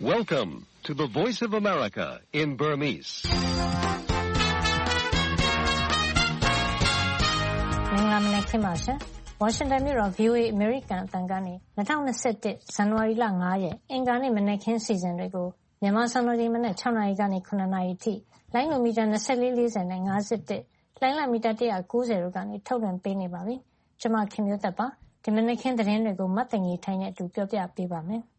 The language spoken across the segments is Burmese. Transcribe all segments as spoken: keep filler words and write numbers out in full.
Welcome to the Voice of America in Burmese. ။မင်္ဂလာမနက်ခင်းပါရှင်။ Washington မြို့တော် V O A American အသံကနေ၂၀၂၁ ဇန်နဝါရီလ၅ရက်အင်္ဂါနေ့မနက်ခင်းစီစဉ်တွေကိုမြန်မာစံတော်ချိန်မနက်၆နာရီကနေ၇နာရီအထိလိုင်းလိုမီတာ၂၄၄၀နဲ့၅၁လိုင်းလမီတာ၁၉၀တို့ကနေထုတ်လွှင့်ပေးနေပါပြီ။ကျွန်မခင်မျိုးသက်ပါ။ဒီမနက်ခင်းသတင်းတွေကိုမတ်တင်ကြီးထိုင်နဲ့အတူပြောပြပေးပါမယ်။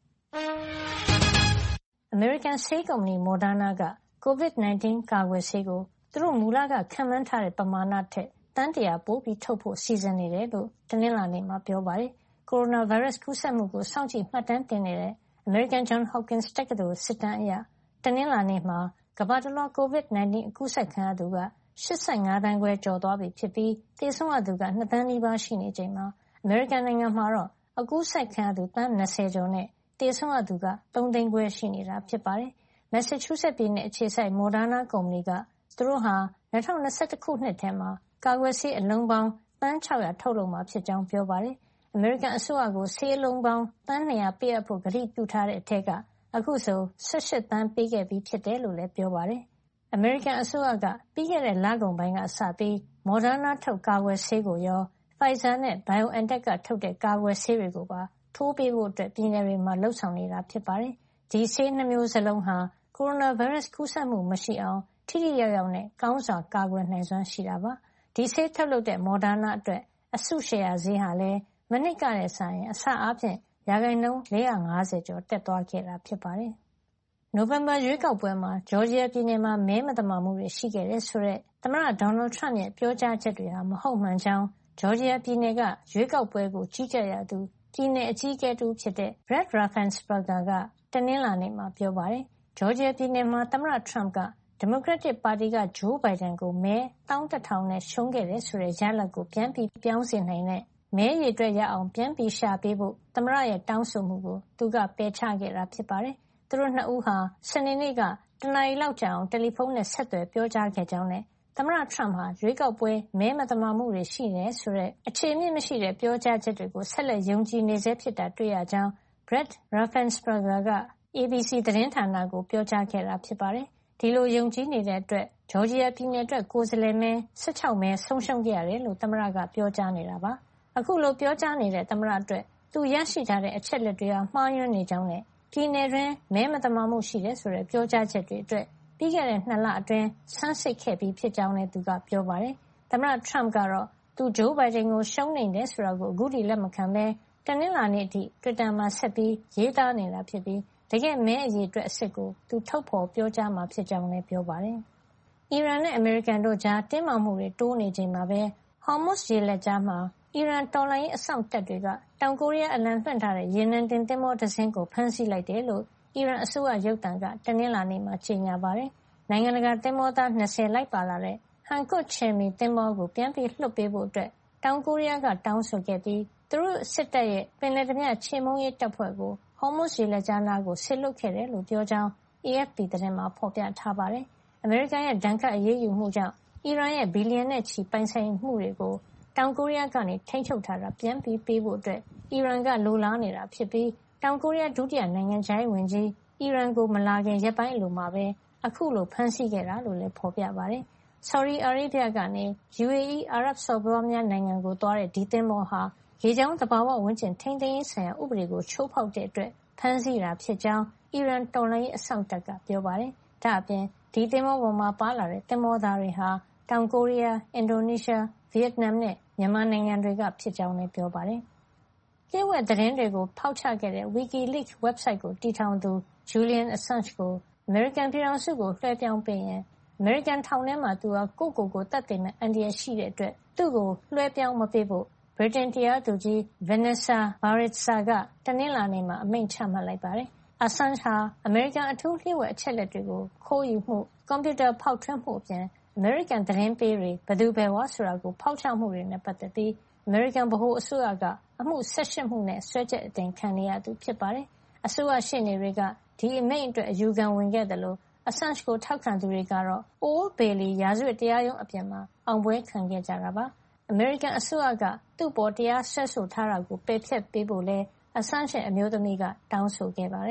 American ဆေးကုမ္ပဏီ Moderna က ကိုဗစ်၁၉ ကာကွယ်ဆေးကိုသူတို့မူလကခန့်မှန်းထားတဲ့ပမာဏထက်သန်းတရာပိုပြီးထုတ်ဖို့စီစဉ်နေတယ်လို့တနင်္လာနေ့မှာပြောပါတယ်။ ကိုရိုနာဗိုင်းရပ်စ်ကူးစက်မှုကိုစောင့်ကြည့်မှတ်တမ်းတင်နေတဲ့ American Johns Hopkins တက္ကသိုလ်စစ်တမ်းအရတနင်္လာနေ့မှာကမ္ဘာတလွှားကိုဗစ်၁၉အကူးစက်ခံရသူက၈၅သန်းခွဲကျော်သွားပြီဖြစ်ပြီးသေဆုံးရသူက၂သန်းနီးပါးရှိနေချိန်မှာအမေရိကန်နိုင်ငံမှာတော့အကူးစက်ခံရသူသန်း၂၀ကျော်နဲ့သေဆုံးရသူက၃သိန်းခွဲရှိနေတာဖြစ်ပါတယ်။ Massachusetts ပြည်နယ်အခြေစိုက် Moderna ကုမ္ပဏီကသူတို့ဟာ၂၀၂၁ခုနှစ်ထဲမှာကာကွယ်ဆေးအလုံးပေါင်းသန်း၆၀၀ထုတ်လုပ်မှာဖြစ်ကြောင်းပြောပါတယ်။ အမေရိကန်အစိုးရကိုဆေးအလုံးပေါင်းသန်း၂၀၀ပေးအပ်ဖို့ကတိပြုထားတဲ့အထက်ကအခုဆို၁၈သန်းပေးခဲ့ပြီးဖြစ်တယ်လို့လည်းပြောပါတယ်။ အမေရိကန်အစိုးရကပြီးခဲ့တဲ့လကုန်ပိုင်းကစပြီး Moderna ထုတ်ကာကွယ်ဆေးကိုရော Pfizer နဲ့ BioNTech ကထုတ်တဲ့ကာကွယ်ဆေးတွေကိုပါထိုးပေးဖို့ပြည်နယ်တွေမှာလုပ်ဆောင်နေတာဖြစ်ပါတယ်။ဒီဆေးနှစ်မျိုးစလုံးဟာကိုရိုနာဗိုင်းရပ်စ်ကူးစက်မှုမရှိအောင်ထိထိရောက်ရောက်နဲ့ကောင်းစွာကာကွယ်နိုင်စွမ်းရှိတာပါ။ဒီဆေးထုတ်လုပ်တဲ့ Moderna အတွက်အစုရှယ်ယာဈေးဟာလည်းမနှစ်ကနဲ့စာရင်အဆအားဖြင့်ရာခိုင်နှုန်း၄၅၀ကျော်တက်သွားခဲ့တာဖြစ်ပါတယ်။နိုဝင်ဘာရွေးကောက်ပွဲမှာဂျော်ဂျီယာပြည်နယ်မှာမဲမသမာမှုတွေရှိခဲ့တယ်ဆိုတဲ့သမ္မတဒေါ်နယ်ထရမ့်ရဲ့ပြောကြားချက်တွေဟာမဟုတ်မှန်ကြောင်းဂျော်ဂျီယာပြည်နယ်ကရွေးကောက်ပွဲကိုကြီးကြပ်ရသူပြည်နယ်အကြီးအကဲတူဖြစ်တဲ့ Brad Raffensperger ကတနင်္လာနေ့မှာပြောပါတယ်။ဂျော်ဂျီယာပြည်နယ်မှာသမ္မတထရမ့်ကဒီမိုကရက်တစ်ပါတီကဂျိုးဘိုင်ဒန်ကိုမဲ၁၁ထောင်နဲ့ရှုံးခဲ့တယ်ဆိုတဲ့ရလဒ်ကိုပြန်ပြီးပြောင်းစေနိုင်တဲ့မဲရည်အတွက်ရအောင်ပြန်ပြီးရှာပေးဖို့သမ္မတရဲ့တောင်းဆိုမှုကိုသူကပယ်ချခဲ့တာဖြစ်ပါတယ်။သူတို့နှစ်ဦးဟာစနေနေ့ကတနာရီလောက်ကြာအောင်တယ်လီဖုန်းနဲ့ဆက်သွယ်ပြောကြားခဲ့ကြောင်းနဲ့သမ္မတထရမ့်ဟာရွေးကောက်ပွဲမဲမသမာမှုတွေရှိနေဆိုတဲ့အခြေအမြစ်မရှိတဲ့ပြောကြားချက်တွေကိုဆက်လက်ယုံကြည်နေစေဖြစ်တာတွေ့ရကြောင်း Brad Raffensperger က A B C သတင်းဌာနကိုပြောကြားခဲ့တာဖြစ်ပါတယ်။ဒီလိုယုံကြည်နေတဲ့အတွက်ဂျော်ဂျီယာပြည်နယ်အတွက်ကိုယ်စားလှယ်မဲ၁၆မဲဆုံးရှုံးခဲ့ရတယ်လို့သမ္မတကပြောကြားနေတာပါ။အခုလိုပြောကြားနေတဲ့သမ္မတအတွက်သူရရှိထားတဲ့အချက်လက်တွေဟာမှားယွင်းနေကြောင်းနဲ့ပြည်နယ်တွင်းမဲမသမာမှုရှိတယ်ဆိုတဲ့ပြောကြားချက်တွေအတွက်ပြီးခဲ့တဲ့နှစ်လအတွင်းဆန်းစစ်ခဲ့ပြီးဖြစ်ကြောင်းလည်းသူကပြောပါတယ်။သမ္မတထရမ့်ကတော့သူဂျိုးဘိုင်ဒန်ကိုရှုံးနေတယ်ဆိုတာကိုအခုထိလက်မခံဘဲတနင်္လာနေ့အထိတွစ်တာမှာဆက်ပြီးရေးသားနေတာဖြစ်ပြီးတကယ်မဲအရေအတွက်အစစ်ကိုသူထုတ်ဖော်ပြောကြားမှာဖြစ်ကြောင်းလည်းပြောပါတယ်။အီရန်နဲ့အမေရိကန်တို့ကြားတင်းမာမှုတွေတိုးနေချိန်မှာပဲ Hormuz ရေလက်ကြားမှာအီရန်တော်လှန်ရေးအစောင့်တပ်တွေကတောင်ကိုရီးယားအလံလွှင့်ထားတဲ့ရေနံတင်သင်္ဘောတစင်းကိုဖမ်းဆီးလိုက်တယ်လို့အီရန်အစိုးရရုပ်သံကတနင်္လာနေ့မှာကြေညာပါတယ်။နိုင်ငံတကာသင်္ဘောသား၂၀လိုက်ပါလာတဲ့ Hankuk Chemi သင်္ဘောကိုပြန်ပြီးလွှတ်ပေးဖို့အတွက်တောင်ကိုရီးယားကတောင်းဆိုခဲ့ပြီးသူတို့စစ်တပ်ရဲ့ပင်လယ်ဓမြချေမှုန်းရေးတပ်ဖွဲ့ကို Hormuz ရေလက်ကြားနားကိုဆေလွှတ်ခဲ့တယ်လို့ပြောကြောင်း A F P သတင်းမှာဖော်ပြထားပါတယ်။အမေရိကန်ရဲ့ဒဏ်ခတ်အရေးယူမှုကြောင့်အီရန်ရဲ့ဘီလီယံနဲ့ချီပိုင်ဆိုင်မှုတွေကိုတောင်ကိုရီးယားကနေထိန်းချုပ်ထားတာပြန်ပြီးပေးဖို့အတွက်အီရန်ကလိုလားနေတာဖြစ်ပြီးတောင်ကိုရီးယားဒုတိယနိုင်ငံခြားရေးဝန်ကြီးအီရန်ကိုမလာခင်ရက်ပိုင်းအလိုမှာပဲအခုလိုဖမ်းဆီးခဲ့တာလို့လည်းဖော်ပြပါတယ်။ Saudi Arabia ကနေ U A E အာရပ်စော်ဘွားများနိုင်ငံကိုသွားတဲ့ဒီသင်္ဘောဟာရေကြောင်းသဘာဝဝန်းကျင်ထိန်းသိမ်းရေးဆိုင်ရာဥပဒေကိုချိုးဖောက်တဲ့အတွက်ဖမ်းဆီးတာဖြစ်ကြောင်းအီရန်တော်လှန်ရေးအစောင့်တပ်ကပြောပါတယ်။ဒါ့အပြင်ဒီသင်္ဘောပေါ်မှာပါလာတဲ့သင်္ဘောသားတွေဟာတောင်ကိုရီးယား၊အင်ဒိုနီးရှား၊ဗီယက်နမ်နဲ့မြန်မာနိုင်ငံတွေကဖြစ်ကြောင်းလည်းပြောပါတယ်။လျှို့ဝှက်သတင်းတွေကိုဖောက်ချခဲ့တဲ့ WikiLeaks website ကိုတည်ထောင်သူ Julian Assange ကိုအမေရိကန်ပြည်ထောင်စုကိုလွှဲပြောင်းပေးရင်အမေရိကန်ထောင်ထဲမှာသူဟာကိုယ့်ကိုယ်ကိုသက်သေမဲ့အန္တရာယ်ရှိတဲ့အတွက်သူ့ကိုလွှဲပြောင်းမပေးဖို့ဗြိတိန်တရားသူကြီး Vanessa Baraitser ကတနင်္လာနေ့မှာအမိန့်ချမှတ်လိုက်ပါတယ်။ Assange ဟာအမေရိကန်အထူးလျှို့ဝှက်အချက်လက်တွေကိုခိုးယူမှု၊ကွန်ပြူတာဖောက်ထွင်းမှုအပြင်အမေရိကန်သတင်းပေးတွေဘယ်သူဘယ်ဝါဆိုတာကိုဖောက်ချမှုတွေနဲ့ပတ်သက်ပြီးအမေရိကန်ဗဟိုအစိုးရကအမှု၁၈မှုနဲ့စွဲချက်အတင်ခံနေရသူဖြစ်ပါတယ်။အစိုးရရှေ့နေတွေကဒီအမိန့်အတွက်အယူခံဝင်ခဲ့တယ်လို့ Assange ကိုထောက်ခံသူတွေကတော့ Old Bailey ရာဇဝတ်တရားရုံးအပြင်မှာအောင်ပွဲခံခဲ့ကြတာပါ။အမေရိကန်အစိုးရကသူ့ပေါ်တရားစွဲဆိုထားတာကိုပယ်ဖျက်ပေးဖို့လဲ Assange ရဲ့အမျိုးသမီးကတောင်းဆိုခဲ့ပါတယ်။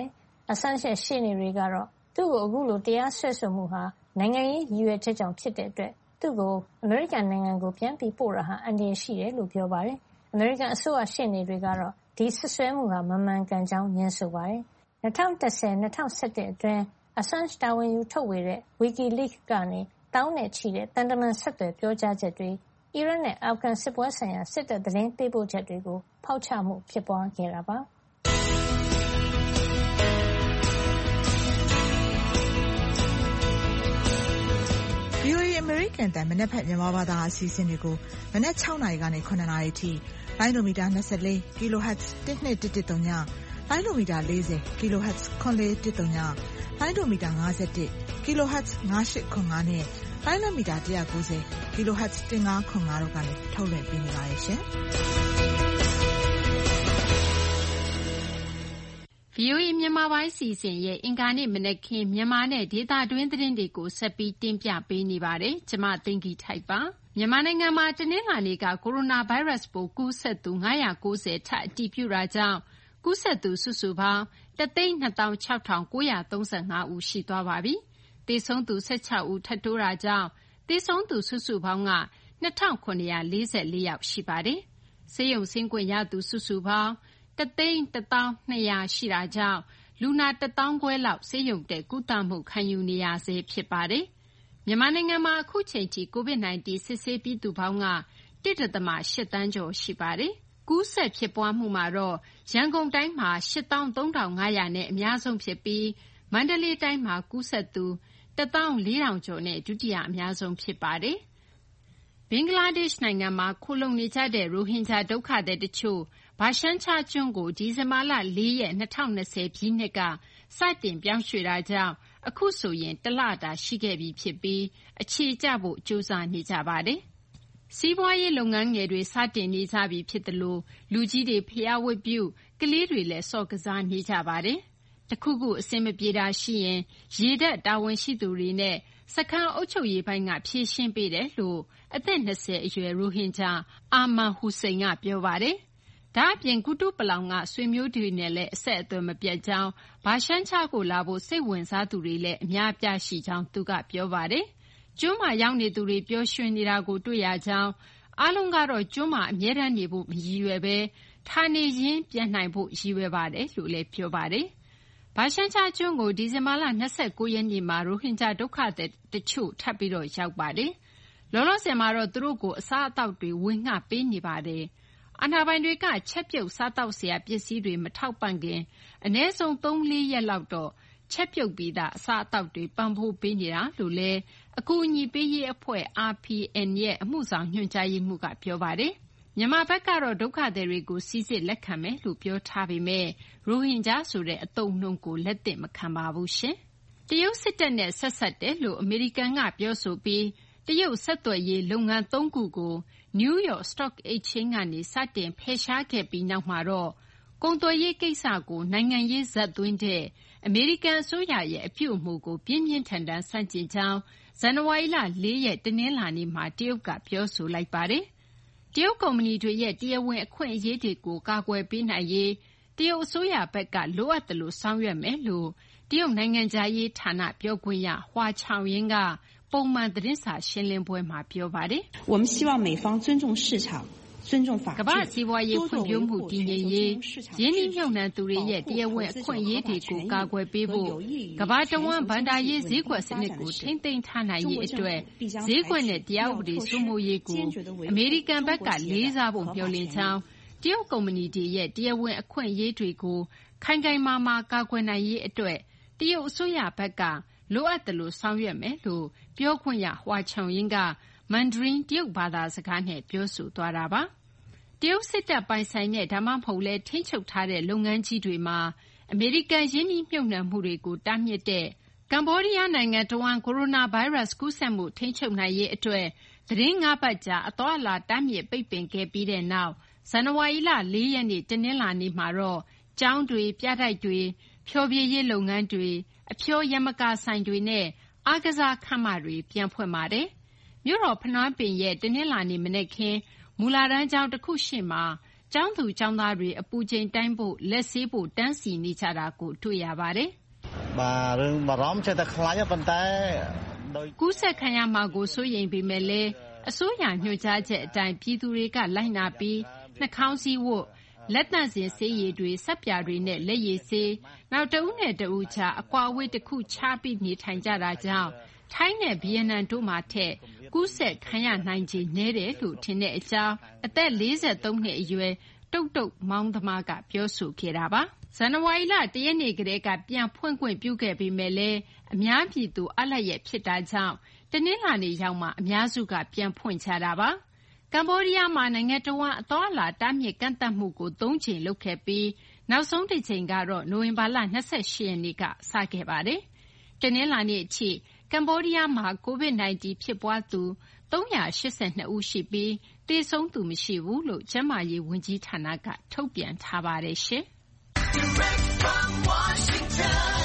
အဆန်းရှက်ရှေ့နေတွေကတော့သူ့ကိုအခုလိုတရားစွဲဆိုမှုဟာနိုင်ငံရေးရည်ရွယ်ချက်ကြောင့်ဖြစ်တဲ့အတွက်သူ့ကိုအမေရိကန်နိုင်ငံကိုပြန်ပြီးပို့တာဟာအန္တရာယ်ရှိတယ်လို့ပြောပါတယ်။အမေရိကန်အစိုးရရှေ့နေတွေကတော့ဒီဆွဆွဲမှုဟာမမှန်ကန်ကြောင်းညင်းဆိုပါတယ်။၂၀၁၀-၂၀၁၁အတွင်းအဆန်းတာဝန်ယူထုတ်ဝေတဲ့ WikiLeaks ကနေတောင်းနဲ့ချီတဲ့တန်တမန်ဆက်သွယ်ပြောကြားချက်တွေအီရတ်နဲ့အာဖဂန်စစ်ပွဲဆိုင်ရာစစ်တပ်သတင်းပေးပို့ချက်တွေကိုဖောက်ချမှုဖြစ်ပွားခဲ့တာပါ။ဗွီအိုအေ အမေရိကန်အသံမနက်ဖြန်မြန်မာဘာသာအစီအစဉ်တွေကိုမနက်၆နာရီကနေ၇နာရီအထိလိုင်းဒိုမီတာ၂၄ kHz တစ်နှစ်တစ်တစ်သုံးညလိုင်းဒိုမီတာ၄၀ kHz ခွန်လေးတစ်သုံးညလိုင်းဒိုမီတာ၅၁ kHz ၅၈ခွန်၅နဲ့လိုင်းဒိုမီတာ၁၉၀ kHz ၁၅ခွန်၅တို့ကနေထုတ်လွှင့်ပေးနေပါတယ်ရှင်။ဗွီအိုအေမြန်မာပိုင်းစီစဉ်ရဲ့အင်္ဂါနေ့မနက်ခင်းမြန်မာနဲ့ဒေသတွင်းသတင်းတွေကိုဆက်ပြီးတင်ပြပေးနေပါတယ်။ကျမသိင်္ဂီထိုက်ပါ။မြန်မာနိုင်ငံမှာတနင်္လာနေ့ကကိုရိုနာဗိုင်းရပ်စ်ပိုးကူးစက်သူ၅၉၀ထပ်အတည်ပြုတာကြောင့်ကူးစက်သူစုစုပေါင်းတသိန်းနှစ်သောင်းခြောက်ထောင်ကိုးရာသုံးဆယ့်ငါးဦးရှိသွားပါပြီ။သေဆုံးသူ၁၆ဦးထပ်တိုးတာကြောင့်သေဆုံးသူစုစုပေါင်းကနှစ်ထောင်ခုနှစ်ရာလေးဆယ်လေးယောက်ရှိပါတယ်။ဆေးရုံဆင်းခွင့်ရသူစုစုပေါင်းတသိန်းတစ်သောင်းနှစ်ရာရှိတာကြောင့်လူနာတစ်သောင်းခွဲလောက်ဆေးရုံတက်ကုသမှုခံယူနေရဆဲဖြစ်ပါတယ်။မြန်မာနိုင်ငံမှာအခုချိန်ထိ ကိုဗစ် ၁၉ စစ်ဆေးပြီးသူပေါင်းက တစ်ဒသမရှစ်သန်းကျော်ရှိပါတယ်။ကူးစက်ဖြစ်ပွားမှုမှာတော့ရန်ကုန်တိုင်းမှာရှစ်သောင်းသုံးထောင်ငါးရာနဲ့အများဆုံးဖြစ်ပြီးမန္တလေးတိုင်းမှာကူးစက်သူတစ်သောင်းလေးထောင်ကျော်နဲ့ဒုတိယအများဆုံးဖြစ်ပါတယ်။ဘင်္ဂလားဒေ့ရှ်နိုင်ငံမှာခိုလှုံနေကြတဲ့ရိုဟင်ဂျာဒုက္ခသည်တချို့ဘာရှန်ချာကျွန်းကိုဒီဇင်ဘာလ၄ရက်၂၀၂၀ပြည့်နှစ်ကစတင်ပြောင်းရွှေ့တာကြောင့်အခုဆိုရင်တလတာရှိခဲ့ပြီဖြစ်ပြီးအခြေကျဖို့ကြိုးစားနေကြပါတယ်။စီးပွားရေးလုပ်ငန်းငယ်တွေစတင်နေကြပြီဖြစ်သလိုလူကြီးတွေဖျားဝတ်ပြုကလေးတွေလည်းစော့ကစားနေကြပါတယ်။တခုခုအဆင်မပြေတာရှိရင်ရေတပ်တာဝန်ရှိသူတွေနဲ့စခန်းအုပ်ချုပ်ရေးပိုင်းကဖြေရှင်းပေးတယ်လို့အသက်၂၀အရွယ်ရိုဟင်ဂျာအာမန်ဟူစိန်ကပြောပါတယ်။ဒါအပြင်ကုတုပလောင်ကဆွေမျိုးတွေနဲ့လည်းအဆက်အသွယ်မပြတ်ကြောင်းဘာရှန်ချာကိုလာဖို့စိတ်ဝင်စားသူတွေလည်းအများအပြားရှိကြောင်းသူကပြောပါတယ်။ကျွန်းမှာရောက်နေသူတွေပျော်ရွှင်နေတာကိုတွေ့ရကြောင်းအားလုံးကတော့ကျွန်းမှာအမြဲတမ်းနေဖို့မရည်ရွယ်ပဲဌာနေရင်းပြန်နိုင်ဖို့ရည်ရွယ်ပါတယ်လို့လည်းပြောပါတယ်။ဘာရှန်ချာကျွန်းကိုဒီဇင်ဘာလ၂၉ရက်နေ့မှာရိုဟင်ဂျာဒုက္ခသည်တချို့ထပ်ပြီးတော့ရောက်ပါတယ်။လောလောဆယ်မှာတော့သူတို့ကိုအစားအသောက်တွေဝေငှပေးနေပါတယ်။အာဏာပိုင်တွေကချက်ပြုတ်စားသောက်စရာပစ္စည်းတွေမထောက်ပံ့ခင်အနည်းဆုံးသုံးလေးရက်လောက်တော့ချက်ပြုတ်ပြီးသားအစားအသောက်တွေပံ့ပိုးပေးနေတာလို့လည်းအကူအညီပေးရေးအဖွဲ့ အာ ပီ အန် ရဲ့အမှုဆောင်ညွှန်ကြားရေးမှူးကပြောပါတယ်။မြန်မာဘက်ကတော့ဒုက္ခသည်တွေကိုစီစစ်လက်ခံမယ်လို့ပြောထားပေမဲ့ရိုဟင်ဂျာဆိုတဲ့အသုံးအနှုန်းကိုလက်သင့်မခံပါဘူးရှင်။တရုတ်စစ်တပ်နဲ့ဆက်စပ်တယ်လို့အမေရိကန်ကပြောဆိုပြီးတရုတ်ဆက်သွယ်ရေးလုပ်ငန်းသုံးခုကို New York Stock Exchange ကနေစတင်ဖယ်ရှားခဲ့ပြီးနောက်မှာတော့ကုန်သွယ်ရေးကိစ္စကိုနိုင်ငံရေးဇာတ်သွင်းတဲ့အမေရိကန်အစိုးရရဲ့အပြုအမူကိုပြင်းပြင်းထန်ထန်ဆန့်ကျင်ကြောင်းဇန်နဝါရီလ၄ရက်တနင်္လာနေ့မှာတရုတ်ကပြောဆိုလိုက်ပါတယ်။တရုတ်ကုမ္ပဏီတွေရဲ့တရားဝင်အခွင့်အရေးတွေကိုကာကွယ်ပေးနိုင်ရေးတရုတ်အစိုးရဘက်ကလိုအပ်သလိုဆောင်ရွက်မယ်လို့တရုတ်နိုင်ငံခြားရေးဌာနပြောခွင့်ရဟွာချောင်ယင်းကပုံမှန်သတင်းစာရှင်းလင်းပွဲမှာပြောပါတယ်။我们希望美方尊重市场尊重法治ကမ္ဘာ့စီးပွားရေးဖွံ့ဖြိုးမှုတည်ငြိမ်ရေးရင်းနှီးမြှုပ်နှံသူတွေရဲ့တရားဝင်အခွင့်အရေးတွေကိုကာကွယ်ပေးဖို့ကမ္ဘာတဝန်းဘဏ္ဍာရေးဈေးကွက်စနစ်ကိုထိန်းသိမ်းထားနိုင်ရေးအတွက်ဈေးကွက်နဲ့တရားဥပဒေစိုးမိုးရေးကိုအမေရိကန်ဘက်ကလေးစားဖို့မျှော်လင့်ကြောင်းတရုတ်ကုမ္ပဏီတွေရဲ့တရားဝင်အခွင့်အရေးတွေကိုခိုင်ခိုင်မာမာကာကွယ်နိုင်ရေးအတွက်တရုတ်အစိုးရဘက်ကလိုအပ်သလိုဆောင်ရွက်မယ်လို့ပြောခွင့်ရဟွာချောင်ယင်းကမန်ဒရင်းတရုတ်ဘာသာစကားနဲ့ပြောဆိုသွားတာပါ။တရုတ်စစ်တပ်ပိုင်ဆိုင်တဲ့ဒါမှမဟုတ်လဲထိန်းချုပ်ထားတဲ့လုပ်ငန်းကြီးတွေမှာအမေရိကန်ရင်းနှီးမြှုပ်နှံမှုတွေကိုတားမြစ်တဲ့ကမ္ဘောဒီးယားနိုင်ငံတဝန်းကိုရိုနာဗိုင်းရပ်စ်ကူးစက်မှုထိန်းချုပ်နိုင်ရေးအတွက်သီတင်းငါးပတ်ကြာအသွားအလာတားမြစ်ပိတ်ပင်ခဲ့ပြီးတဲ့နောက်ဇန်နဝါရီလ၄ရက်နေ့တနင်္လာနေ့မှာတော့ကျောင်းတွေပြတိုက်တွေဖျော်ဖြေရေးလုပ်ငန်းတွေအဖျော်ယမကာဆိုင်တွေနဲ့အားကစားခန်းမတွေပြန်ဖွင့်ပါတယ်။မြို့တော်ဖနွမ်းပင်ရဲ့တနင်္လာနေ့မနက်ခင်းမူလတန်းကျောင်းတစ်ခုရှိမှာကျောင်းသူကျောင်းသားတွေအပူချိန်တိုင်းဖို့လက်ဆေးဖို့တန်းစီနေကြတာကိုတွေ့ရပါတယ်ကူးစက်ခံရမှာကိုစိုးရိမ်ပေမဲ့လည်းအစိုးရညွှန်ကြားချက်အတိုင်းပြည်သူတွေကလိုက်နာပြီးနှာခေါင်းစည်းဝတ်လက်သန့်စင်ဆေးရည်တွေဆပ်ပြာတွေနဲ့လက်ရည်ဆေးနောက်တဦးနဲ့တဦးကြားအကွာအဝေးတစ်ခုခြားပြီးနေထိုင်ကြတာကြောင့်ထိုင်းနဲ့ဗီယက်နမ်တို့မှာထက်ကူးစက်ခံရနိုင်ခြေနည်းတယ်လို့ထင်တဲ့အကြောင်းအသက်လေးဆယ်သုံးနှစ်အရွယ်တုတ်တုတ်မောင်သမားကပြောဆိုခဲ့တာပါဇန်နဝါရီလတရက်နေ့ကတည်းကပြန်ဖွင့်ခွင့်ပြုခဲ့ပေမဲ့လည်းအများပြည်သူအလက်ရက်ဖြစ်တာကြောင့်တနင်္လာနေ့ရောက်မှအများစုကပြန်ဖွင့်ချတာပါကမ္ဘောဒီးယားမှာနိုင်ငံတော်ဝန်အတော်အလာတားမြစ်ကန့်သတ်မှုကိုသုံးချိန်လုပ်ခဲ့ပြီးနောက်ဆုံးတစ်ချိန်ကတော့နိုဝင်ဘာလ၂၈ရက်နေ့ကစခဲ့ပါတယ်တနင်္လာနေ့အထိကမ္ဘောဒီးယားမှာ ကိုဗစ် ၁၉ ဖြစ်ပွားသူသုံးရာ၈၂ဦးရှိပြီးသေဆုံးသူမရှိဘူးလို့ကျန်းမာရေးဝန်ကြီးဌာနကထုတ်ပြန်ထားပါတယ်ရှင်။ Direct from Washington,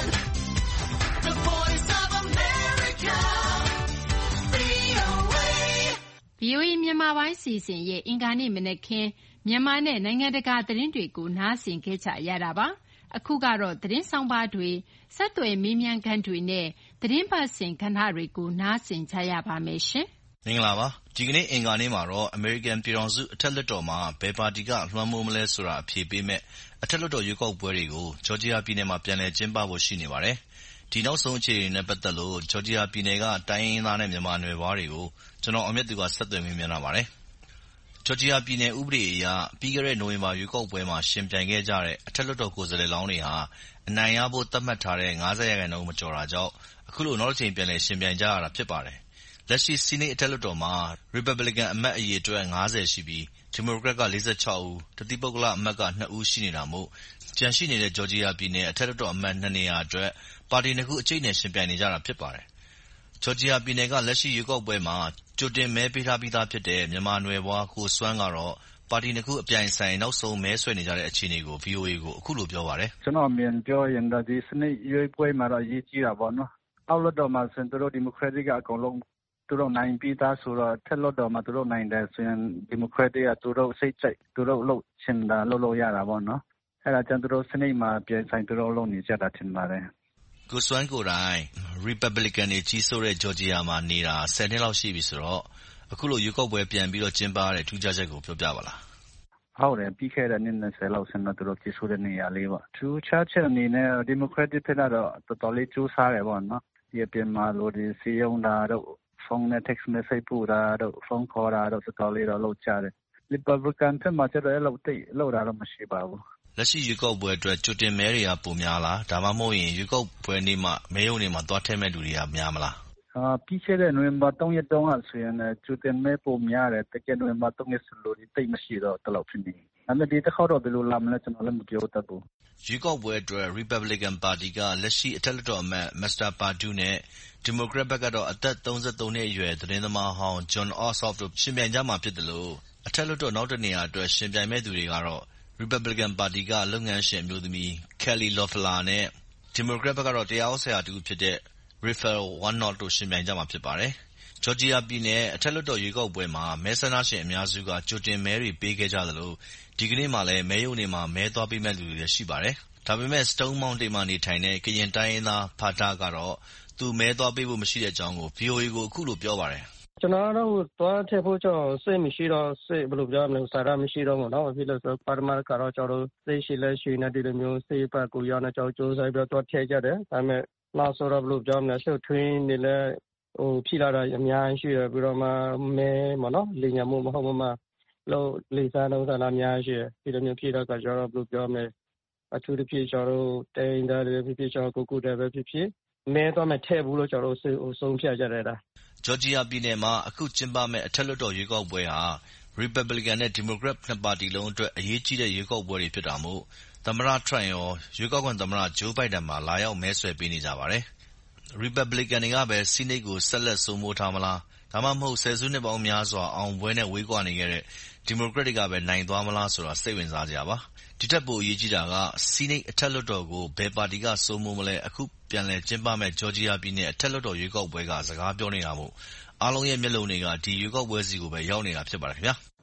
the voice of America,ဗွီအိုအေ မြန်မာပိုင်းစီစဉ်ရဲ့အင်္ဂါနေ့မနက်ခင်းမြန်မာနဲ့နိုင်ငံတကာသတင်းတွေကိုနားဆင်ခဲ့ကြရတာပါ။အခုကတော့သတင်းဆောင်ပါတွေဆက်သွယ်မေးမြန်းခန်းတွေနဲ့သတင်းပတ်စဉ်ကဏ္ဍတွေကိုနားဆင်ကြရပါမယ်ရှင်။မင်္ဂလာပါ။ဒီကနေ့အင်္ဂါနေ့မှာတော့အမေရိကန်ပြည်ထောင်စုအထက်လွှတ်တော်မှာဘယ်ပါတီကလွှမ်းမိုးမလဲဆိုတာအဖြေပေးမဲ့အထက်လွှတ်တော်ရွေးကောက်ပွဲတွေကိုဂျော်ဂျီယာပြည်နယ်မှာပြန်လည်ကျင်းပဖို့ရှိနေပါတယ်။ဒီနောက်ဆုံးအခြေအနေနဲ့ပတ်သက်လို့ဂျော်ဂျီယာပြည်နယ်ကတိုင်းရင်းသားနဲ့မြန်မာနွယ်ဖွားတွေကိုကျွန်တော်အောင်မြတ်သူကဆက်သွယ်မေးမြန်းလာပါတယ်။ဂျော်ဂျီယာပြည်နယ်ဥပဒေအရပြီးခဲ့တဲ့နိုဝင်ဘာရွေးကောက်ပွဲမှာရှင်ပြိုင်ခဲ့ကြတဲ့အထက်လွှတ်တော်ကိုယ်စားလှယ်လောင်းတွေဟာအနိုင်ရဖို့သတ်မှတ်ထားတဲ့၅၀ရာခိုင်နှုန်းမကျော်တာကြောင့်အခုလိုနောက်တစ်ချိန်ပြန်လည်ရှင်ပြိုင်ကြရတာဖြစ်ပါတယ်။လက်ရှိဆီနိတ်အထက်လွှတ်တော်မှာရီပတ်ဘလီကန်အမတ်အရေအတွက်၅၀ရှိပြီးဒီမိုကရက်က၄၆ဦးတသီးပုဂ္ဂလအမတ်က၂ဦးရှိနေတာမို့ကျန်ရှိနေတဲ့ဂျော်ဂျီယာပြည်နယ်အထက်လွှတ်တော်အမတ်၂နေရာအတွက်ပါတီနှစ်ခုအကျိတ်နဲ့ရှင်ပြိုင်နေကြတာဖြစ်ပါတယ်။ဂျော်ဂျီယာပြည်နယ်ကလက်ရှိရွေးကောက်ပွဲမှာကြိုတင်မဲပေးထားပြီးသားဖြစ်တဲ့မြန်မာနွယ်ဖွားကိုစွမ်းကတော့ပါတီနှစ်ခုအပြိုင်ဆိုင်နောက်ဆုံးမဲဆွယ်နေကြတဲ့အခြေအနေကို ဗွီအိုအေကိုအခုလိုပြောပါတယ်။ကျွန်တော်အမြင်ပြောရင်တော့ဒီစနစ်ရွေးပွဲမှာတော့အရေးကြီးတာပေါ့နော်။အောက်လွှတ်တော်မှာဆိုရင်သူတို့ဒီမိုကရက်တစ်ကအကုန်လုံးသူတို့နိုင်ပြီးသားဆိုတော့ထက်လွှတ်တော်မှာသူတို့နိုင်တယ်ဆိုရင်ဒီမိုကရက်တစ်ကသူတို့စိတ်ကြိုက်သူတို့လုပ်ချင်တာလုပ်လို့ရတာပေါ့နော်။အဲဒါကြောင့်သူတို့စနစ်မှာပြန်ဆိုင်သူတို့လုပ်နေကြတာထင်ပါတယ်။ကိုစွမ်းကိုယ်တိုင်ရီပတ်ဘလီကန်တွေကြီးစိုးတဲ့ဂျော်ဂျီယာမှာနေတာဆယ်နှစ်လောက်ရှိပြီဆိုတော့အခုလိုရွေးကောက်ပွဲပြန်ပြီးတော့ကျင်းပရတဲ့ထူးခြားချက်ကိုပြောပြပါလား။ဟုတ်တယ်ပြီးခဲ့တဲ့နှစ်၂၀လောက်ဆင်းတော့သူတို့ကြီးစိုးတဲ့နေရာလေးပေါ့။ထူးခြားချက်အနေနဲ့ဒီမိုကရက်တစ်ဖက်ကတော့တော်တော်လေးကြိုးစားတယ်ပေါ့နော်။ဒီအပြင်မှာလိုဒီစီယုံတာတော့ဖုန်းနဲ့ text message ပို့တာတော့ဖုန်းခေါ်တာတော့တော်တော်လေးတော့လုပ်ကြတယ်။ Republican ဖက်မှာကျတော့အဲ့လိုတိတ်လောက်တာတော့မရှိပါဘူး။လက်ရှိရွေးကောက်ပွဲအတွက်ကြိုတင်မဲတွေကပိုများလားဒါမှမဟုတ်ရင်ရွေးကောက်ပွဲနေ့မှာမဲရုံတွေမှာသွားထည့်မဲ့လူတွေကများမလား။အာပြီးခဲ့တဲ့နိုဝင်ဘာ၃ရက်တုန်းကဆိုရင်ကြိုတင်မဲပိုများတယ်တကယ်နိုဝင်ဘာ၃ရက်ဆိုလို့တိတ်မရှိတော့တလောက်ဖြစ်နေ။ဒါပေမဲ့ဒီတစ်ခေါက်တော့ဘယ်လိုလာမလဲကျွန်တော်လည်းမပြောတတ်ဘူး။ရွေးကောက်ပွဲအတွက် Republican ပါတီကလက်ရှိအထက်လွှတ်တော်အမတ် Mister Perdue နဲ့ဒီမိုကရက်ဘက်ကတော့အသက်၃၃နှစ်အရွယ်သတင်းသမားဟောင်း Jon Ossoff တို့ရှင်ပြိုင်ကြမှာဖြစ်တယ်လို့အထက်လွှတ်တော်နောက်တစ်နေရာအတွက်ရှင်ပြိုင်မဲ့သူတွေကတော့ Republican ပါတီကလုပ်ငန်းရှင်အမျိုးသမီး Kelly Loeffler နဲ့ဒီမိုကရက်ဘက်ကတော့တရားဟောဆရာတူဖြစ်တဲ့ Raphael Warnock တို့ရှင်ပြိုင်ကြမှာဖြစ်ပါတယ်။ဂျော်ဂျီယာပြည်နယ်အထက်လွှတ်တော်ရွေးကောက်ပွဲမှာမဲဆန္ဒရှင်အများစုကကြိုတင်မဲတွေပေးခဲ့ကြသလိုဒီကနေ့မှာလည်းမဲရုံတွေမှာမဲသွားပေးမဲ့လူတွေလည်းရှိပါတယ်။ဒါပေမဲ့ Stone Mountain မှာနေထိုင်တဲ့ကရင်တိုင်းရင်းသားဖာတာကတော့သူမဲသွားပေးဖို့မရှိတဲ့အကြောင်းကို ဗွီအိုအေကိုအခုလိုပြောပါတယ်။ကျွန်တော်တို့သွားထည့်ဖို့ကြောင့်စိတ်မရှိတော့စိတ်ဘယ်လိုပြောမလဲစာရမရှိတော့ဘူးနော်ဖြစ်လို့ဆိုပါရမတ်ကတော့ကျွန်တော်စိတ်ရှိလဲရှိနေတယ်မျိုးစိတ်ပတ်ကိုရောနဲ့ကျွန်တော်စူးစမ်းပြီးတော့ထည့်ကြတယ်ဒါပေမဲ့နောက်ဆိုတော့ဘယ်လိုပြောမလဲရှုပ်ထွင်းနေလဲဟိုဖြိလာတာအများကြီးရှိရပြီးတော့မှမဲမနော်လေညာမှုမဟုတ်မှလို့လေစားတော့တာအများကြီးရှိတယ်ဒီလိုမျိုးဖြိတော့ကကျွန်တော်ဘယ်လိုပြောမလဲအထူးသဖြင့်ကျွန်တော်တိုင်းသားတွေဖြစ်ဖြစ်ကျွန်တော်ကိုကိုတယ်ပဲဖြစ်ဖြစ်မဲတော့မထည့်ဘူးလို့ကျွန်တော်တို့ဆုံးဖြတ်ကြတယ်လားဂျော်ဂျီယာပြည်နယ်မှာအခုကျင်းပမဲ့အထက်လွှတ်တော်ရွေးကောက်ပွဲဟာ Republican နဲ့ Democrat နှစ်ပါတီလုံးအတွက်အရေးကြီးတဲ့ရွေးကောက်ပွဲတွေဖြစ်တာမို့သမ္မတထရန့်ရောရွေးကောက်ခံသမ္မတဂျိုးဘိုင်ဒန်မှာလာရောက်မဲဆွယ်ပေးနေကြပါတယ်။ Republican တွေကပဲဆီနိတ်ကိုဆက်လက်စိုးမိုးထားမလားဒါမှမဟုတ်ဆယ်စုနှစ်ပေါင်းများစွာအောင်ပွဲနဲ့ဝေးကွာနေခဲ့တဲ့ Democrat တွေကပဲနိုင်သွားမလားဆိုတာစိတ်ဝင်စားကြပါ။ဒီထက်ပိုအရေးကြီးတာကဆီနိတ်အထက်လွှတ်တော်ကိုဘယ်ပါတီကစိုးမိုးမလဲအခုပြန်လည်ကျင်းပမဲ့ဂျော်ဂျီယာပြည်နယ်အထက်လွှတ်တော်ရွေးကောက်ပွဲကစကားပြောနေတာမို့အားလုံးရဲ့မျက်လုံးတွေကဒီရွေးကောက်ပွဲစီကိုပဲရောက်နေတာဖြစ်ပါတယ်ခင်ဗျာ။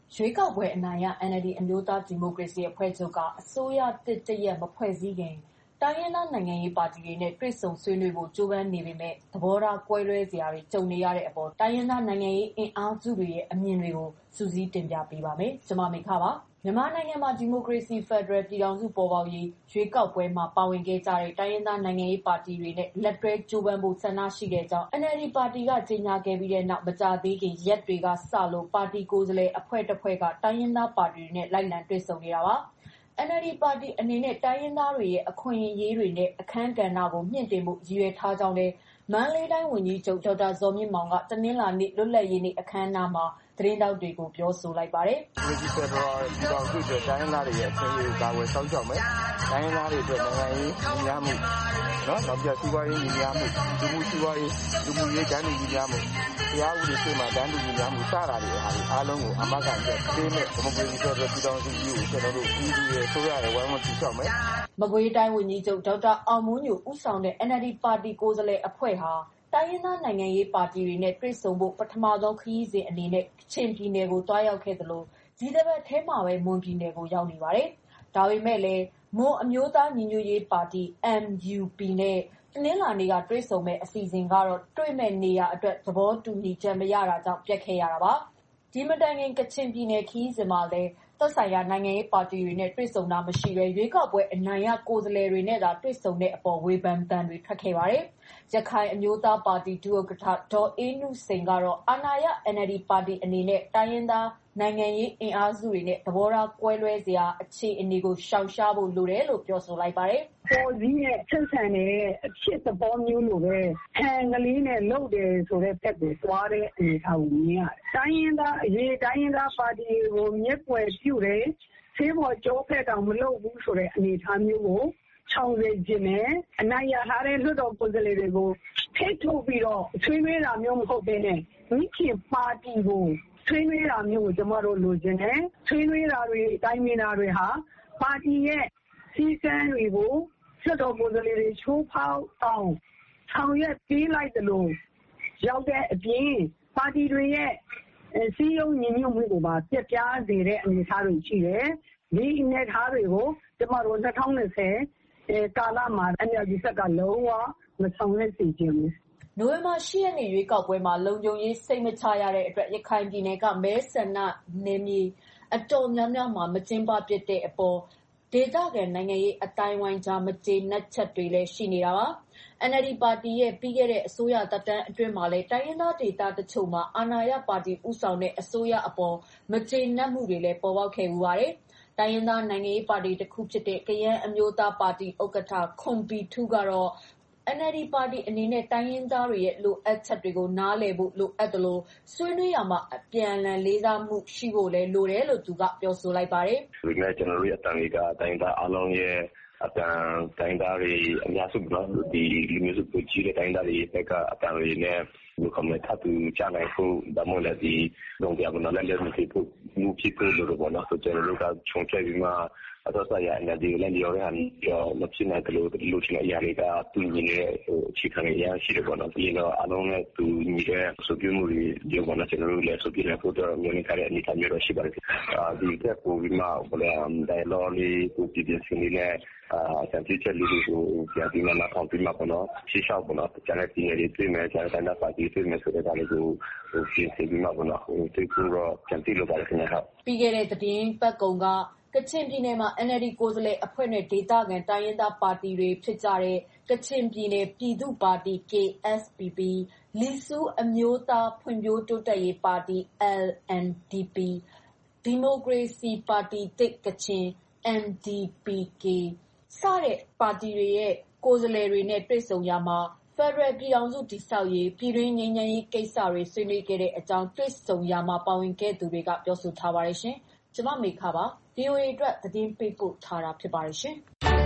ရွေးကောက်ပွဲအနိုင်ရ အန် အယ်လ် ဒီ အမျိုးသားဒီမိုကရေစီအဖွဲ့ချုပ်ကအစိုးရသစ်တရပ်မဖွဲ့စည်းခင်တိုင်းရင်းသားနိုင်ငံရေးပါတီတွေနဲ့တွေ့ဆုံဆွေးနွေးဖို့ကြိုးပမ်းနေပေမဲ့သဘောထားကွဲလွဲစရာတွေကြုံနေရတဲ့အပေါ်တိုင်းရင်းသားနိုင်ငံရေးအင်အားစုတွေရဲ့အမြင်တွေကိုစုစည်းတင်ပြပေးပါမယ်။ကျွန်မမေခပါမြန်မာနိုင်ငံမှာဒီမိုကရေစီဖက်ဒရယ်ပြည်ထောင်စုပေါ်ပေါက်ရေးရွေးကောက်ပွဲမှာပါဝင်ခဲ့ကြတဲ့တိုင်းရင်းသားနိုင်ငံရေးပါတီတွေနဲ့လက်တွဲကြိုးပမ်းဖို့ဆန္ဒရှိတဲ့အကြောင်း အန် အယ်လ် ဒီ ပါတီကကြေညာခဲ့ပြီးတဲ့နောက်မကြာသေးခင်ရက်တွေကစလို့ပါတီကိုယ်စားလှယ်အဖွဲ့တစ်ဖွဲ့ကတိုင်းရင်းသားပါတီတွေနဲ့လိုက်လံတွေ့ဆုံနေတာပါ။အန် အယ်လ် ဒီ ပါတီအနေနဲ့တိုင်းရင်းသားတွေရဲ့အခွင့်အရေးတွေနဲ့အခမ်းကဏ္ဍကိုမြင့်တင်ဖို့ရည်ရွယ်ထားကြောင်းလည်းမန္တလေးတိုင်းဝန်ကြီးချုပ်ဒေါက်တာဇော်မြင့်မောင်ကတနင်္လာနေ့လွတ်လပ်ရေးနေ့အခမ်းအနားမှာသတင်းတောက်တွေကိုပြောဆိုလိုက်ပါတယ်။ "ဒီဖက်ဒရယ်ပြည်ထောင်စုအတွက်တိုင်းရင်းသားတွေရဲ့အခွင့်အရေးကိုကာကွယ်စောင့်ရှောက်မယ်။တိုင်းရင်းသားတွေအတွက်နိုင်ငံရေးညီမျှမှုနော်နောက်ပြီးစီးပွားရေးညီမျှမှုလူမှုစီးပွားရေးလူမှုရေးတန်းတူညီမျှမှုတရားဥပဒေရှေ့မှာတန်းတူညီမျှမှုစတာတွေအားလုံးကိုအမကန်ပြပေးမဲ့ဒီမိုကရေစီဖက်ဒရယ်ပြည်ထောင်စုကြီးကိုကျွန်တော်တို့ပြည်သူရဲ့ဆိုရရဲ့ဝိုင်းဝန်းတည်ဆောက်မယ်။မကွေးတိုင်းဝန်ကြီးချုပ်ဒေါက်တာအောင်မိုးညိုဦးဆောင်တဲ့ အန် အယ်လ် ဒီ ပါတီကိုယ်စားလှယ်အဖွဲ့ဟာတိုင်းရင်းသားနိုင်ငံရေးပါတီတွေနဲ့တွေ့ဆုံဖို့ပထမဆုံးခရီးစဉ်အနေနဲ့ကချင်ပြည်နယ်ကိုတွားရောက်ခဲ့သလိုဒီတစ်ပတ်ထဲမှာပဲမွန်ပြည်နယ်ကိုရောက်နေပါတယ်။ဒါပေမဲ့လည်းမွန်အမျိုးသားညီညွတ်ရေးပါတီ အမ် ယူ ပီ နဲ့တနင်္လာနေ့ကတွေ့ဆုံမဲ့အစီအစဉ်ကတော့တွေ့မဲ့နေရာအတွက်သဘောတူညီချက်မရတာကြောင့်ပြတ်ခဲ့ရတာပါ။ဒီမတိုင်ခင်ကချင်ပြည်နယ်ခရီးစဉ်မှာလည်းသက်ဆိုင်ရာနိုင်ငံရေးပါတီတွေနဲ့တွေ့ဆုံတာမရှိဘဲရွေးကောက်ပွဲအနိုင်ရကိုယ်စားလှယ်တွေနဲ့သာတွေ့ဆုံတဲ့အပေါ်ဝေဖန်သံတွေထွက်ခဲ့ပါတယ်။ရခိုင်အမျိုးသားပါတီဒုဥက္ကဋ္ဌဒေါ်အေးနုစိန်ကတော့အာဏာရ အန် အယ်လ် ဒီ ပါတီအနေနဲ့တိုင်းရင်းသားနိုင်ငံရေးအင်အားစုတွေနဲ့သဘောထားကွဲလွဲစရာအခြေအနေကိုရှောင်ရှားဖို့လိုတယ်လို့ပြောဆိုလိုက်ပါတယ်။ပေါ်စည်းနဲ့ဆက်ဆံတဲ့အဖြစ်သဘောမျိုးလိုပဲဟန်ကလေးနဲ့လုပ်တယ်ဆိုတဲ့ဘက်ကိုသွားတဲ့အနေအထားကိုမြင်ရတယ်။တိုင်းရင်းသားအရေးတိုင်းရင်းသားပါတီကိုမျက်ကွယ်ပြုတယ်ဆေးပေါ်ကြောဖက်တောင်မလုပ်ဘူးဆိုတဲ့အနေအထားမျိုးကိုချောင်စေခြင်းနဲ့အနိုင်ရထားတဲ့လွှတ်တော်ကိုယ်စားလှယ်တွေကိုထိထုတ်ပြီးတော့ဆွေးနွေးတာမျိုးမဟုတ်ဘဲနဲ့မိခင်ပါတီကိုဆွေးနွေးတာမျိုးကိုကျမတို့လိုချင်တယ်ဆွေးနွေးတာတွေအတိုင်းအမြင်တွေဟာပါတီရဲ့စီကံတွေကိုလွှတ်တော်ကိုယ်စားလှယ်တွေချိုးဖောက်အောင်ဆောင်ရွက်ပေးလိုက်တယ်လို့ရောက်တဲ့အပြင်ပါတီတွေရဲ့စီယုံညီညွတ်မှုကိုပါပြပြစေတဲ့အနေအထားတွေရှိတယ်ဒီအနေအထားတွေကိုကျမတို့၂၀၂၀အဲကာလမှာ အန် အယ်လ် ဒီ ဆက်ကလုံးဝမဆောင်ရွက်စေချင်ဘူးနိုဝင်ဘာ၈ရက်နေ့ရွေးကောက်ပွဲမှာလုံခြုံရေးစိတ်မချရတဲ့အတွက်ရခိုင်ပြည်နယ်ကမဲဆန္ဒနယ်မြေအတော်များများမှာမကျင်းပဖြစ်တဲ့အပေါ်ဒေသခံနိုင်ငံရေးအတိုင်းဝိုင်းကြားမကျေနပ်ချက်တွေလည်းရှိနေတာပါ။ အန် အယ်လ် ဒီ ပါတီရဲ့ပြီးခဲ့တဲ့အစိုးရသက်တမ်းအတွင်းမှာလည်းတိုင်းရင်းသားဒေသတချို့မှာအာဏာရပါတီဦးဆောင်တဲ့အစိုးရအပေါ်မကျေနပ်မှုတွေလည်းပေါ်ပေါက်ခဲ့ဖူးပါတယ်။တိုင်းရင်းသားနိုင်ငံရေးပါတီတစ်ခုဖြစ်တဲ့ကယန်းအမျိုးသားပါတီဥက္ကဋ္ဌခွန်ဘီထူးကတော့ အန် အယ်လ် ဒီ ပါတီအနေနဲ့တိုင်းရင်းသားတွေရဲ့လိုအပ်ချက်တွေကိုနားလည်ဖို့လိုအပ်သလိုဆွေးနွေးရာမှာအပြန်အလှန်လေးစားမှုရှိဖို့လည်းလိုတယ်လို့သူကပြောဆိုလိုက်ပါတယ်။ဒီနေ့ကျွန်တော်တို့အတန်လေးကတိုင်းသားအလုံးရဲ့အတန်တိုင်းသားတွေအများစုနော်ဒီလူမျိုးစုပြည်ကြီးတဲ့တိုင်းသားတွေဘက်ကအတန်လေးနဲ့လူကမထပ်ကြနိုင်ဖို့ဒါမှလည်းဒီတော့ဒီအမနာလည်းလည်းမရှိဖို့လူဖြစ်ဖို့လို့ပေါ့နော်ဆိုကျွန်တော်တို့ကခြုံချက်ပြီးမှအတော့ဆိုင်ရအန် အယ်လ် ဒီ လည်းဒီရောဟန်ရောမဖြစ်နိုင်တယ်လို့လူချင်းအရာတွေကတူညီနေတဲ့ဟိုအခြေခံရရှိတယ်ပေါ့နော်ပြီးတော့အလုံးနဲ့တူညီတဲ့ဆိုပြမှုတွေဒီဘောနော်ကျွန်တော်တို့လည်းဆိုပြတဲ့ဖို့တော့မျိုးနေကြတဲ့အနေအထားမျိုးတော့ရှိပါတယ်ဒီတက်ကိုပြီးမှဘယ်လို dialogue လေးကိုပြည်ပြင်းနေနဲ့အာစံပြချက်လေးကိုပြန်ပြီးမှနောက်ပြီးမှပေါ့နော်ရှေ့လျှောက်ပေါ့နော်ကျန်တဲ့ပြည်နယ်တွေတွေ့မယ်ကျန်တဲ့ပါတီတွေ့မယ်ဆိုတဲ့ဒါလေးကိုဟိုပြင်ဆင်ပြီးမှပေါ့နော်ဟိုတွေ့ဖို့တော့ပြန်ပြီးလို့ပါတယ်ခင်ဗျာဟုတ်ပြီးခဲ့တဲ့သတင်းပတ်ကုံကကချင်ပြည်နယ်မှာ အန် အယ်လ် ဒီ ကိုယ်စားလှယ်အဖွဲ့နဲ့ဒေသခံတိုင်းရင်းသားပါတီတွေဖြစ်ကြတဲ့ကချင်ပြည်နယ်ပြည်သူ့ပါတီ ကေ အက်စ် ပီ ပီ လီဆူအမျိုးသားဖွံ့ဖြိုးတိုးတက်ရေးပါတီ အယ်လ် အန် ဒီ ပီ ဒီမိုကရေစီပါတီသစ်ကချင် အမ် ဒီ ပီ ကေ စတဲ့ပါတီတွေရဲ့ကိုယ်စားလှယ်တွေနဲ့တွေ့ဆုံရမှာဖက်ဒရယ်ပြည်ထောင်စုတည်ဆောက်ရေးပြည်တွင်းငြိမ်းချမ်းရေးကိစ္စတွေဆွေးနွေးခဲ့တဲ့အကြောင်းတွေ့ဆုံရမှာပါဝင်ခဲ့သူတွေကပြောဆိုထားပါတယ်ရှင်။ကျွန်မမေခပါ ဗီအိုအေ အတွက်သတင်းပေးပို့ထားတာဖြစ်ပါတယ်ရှင်။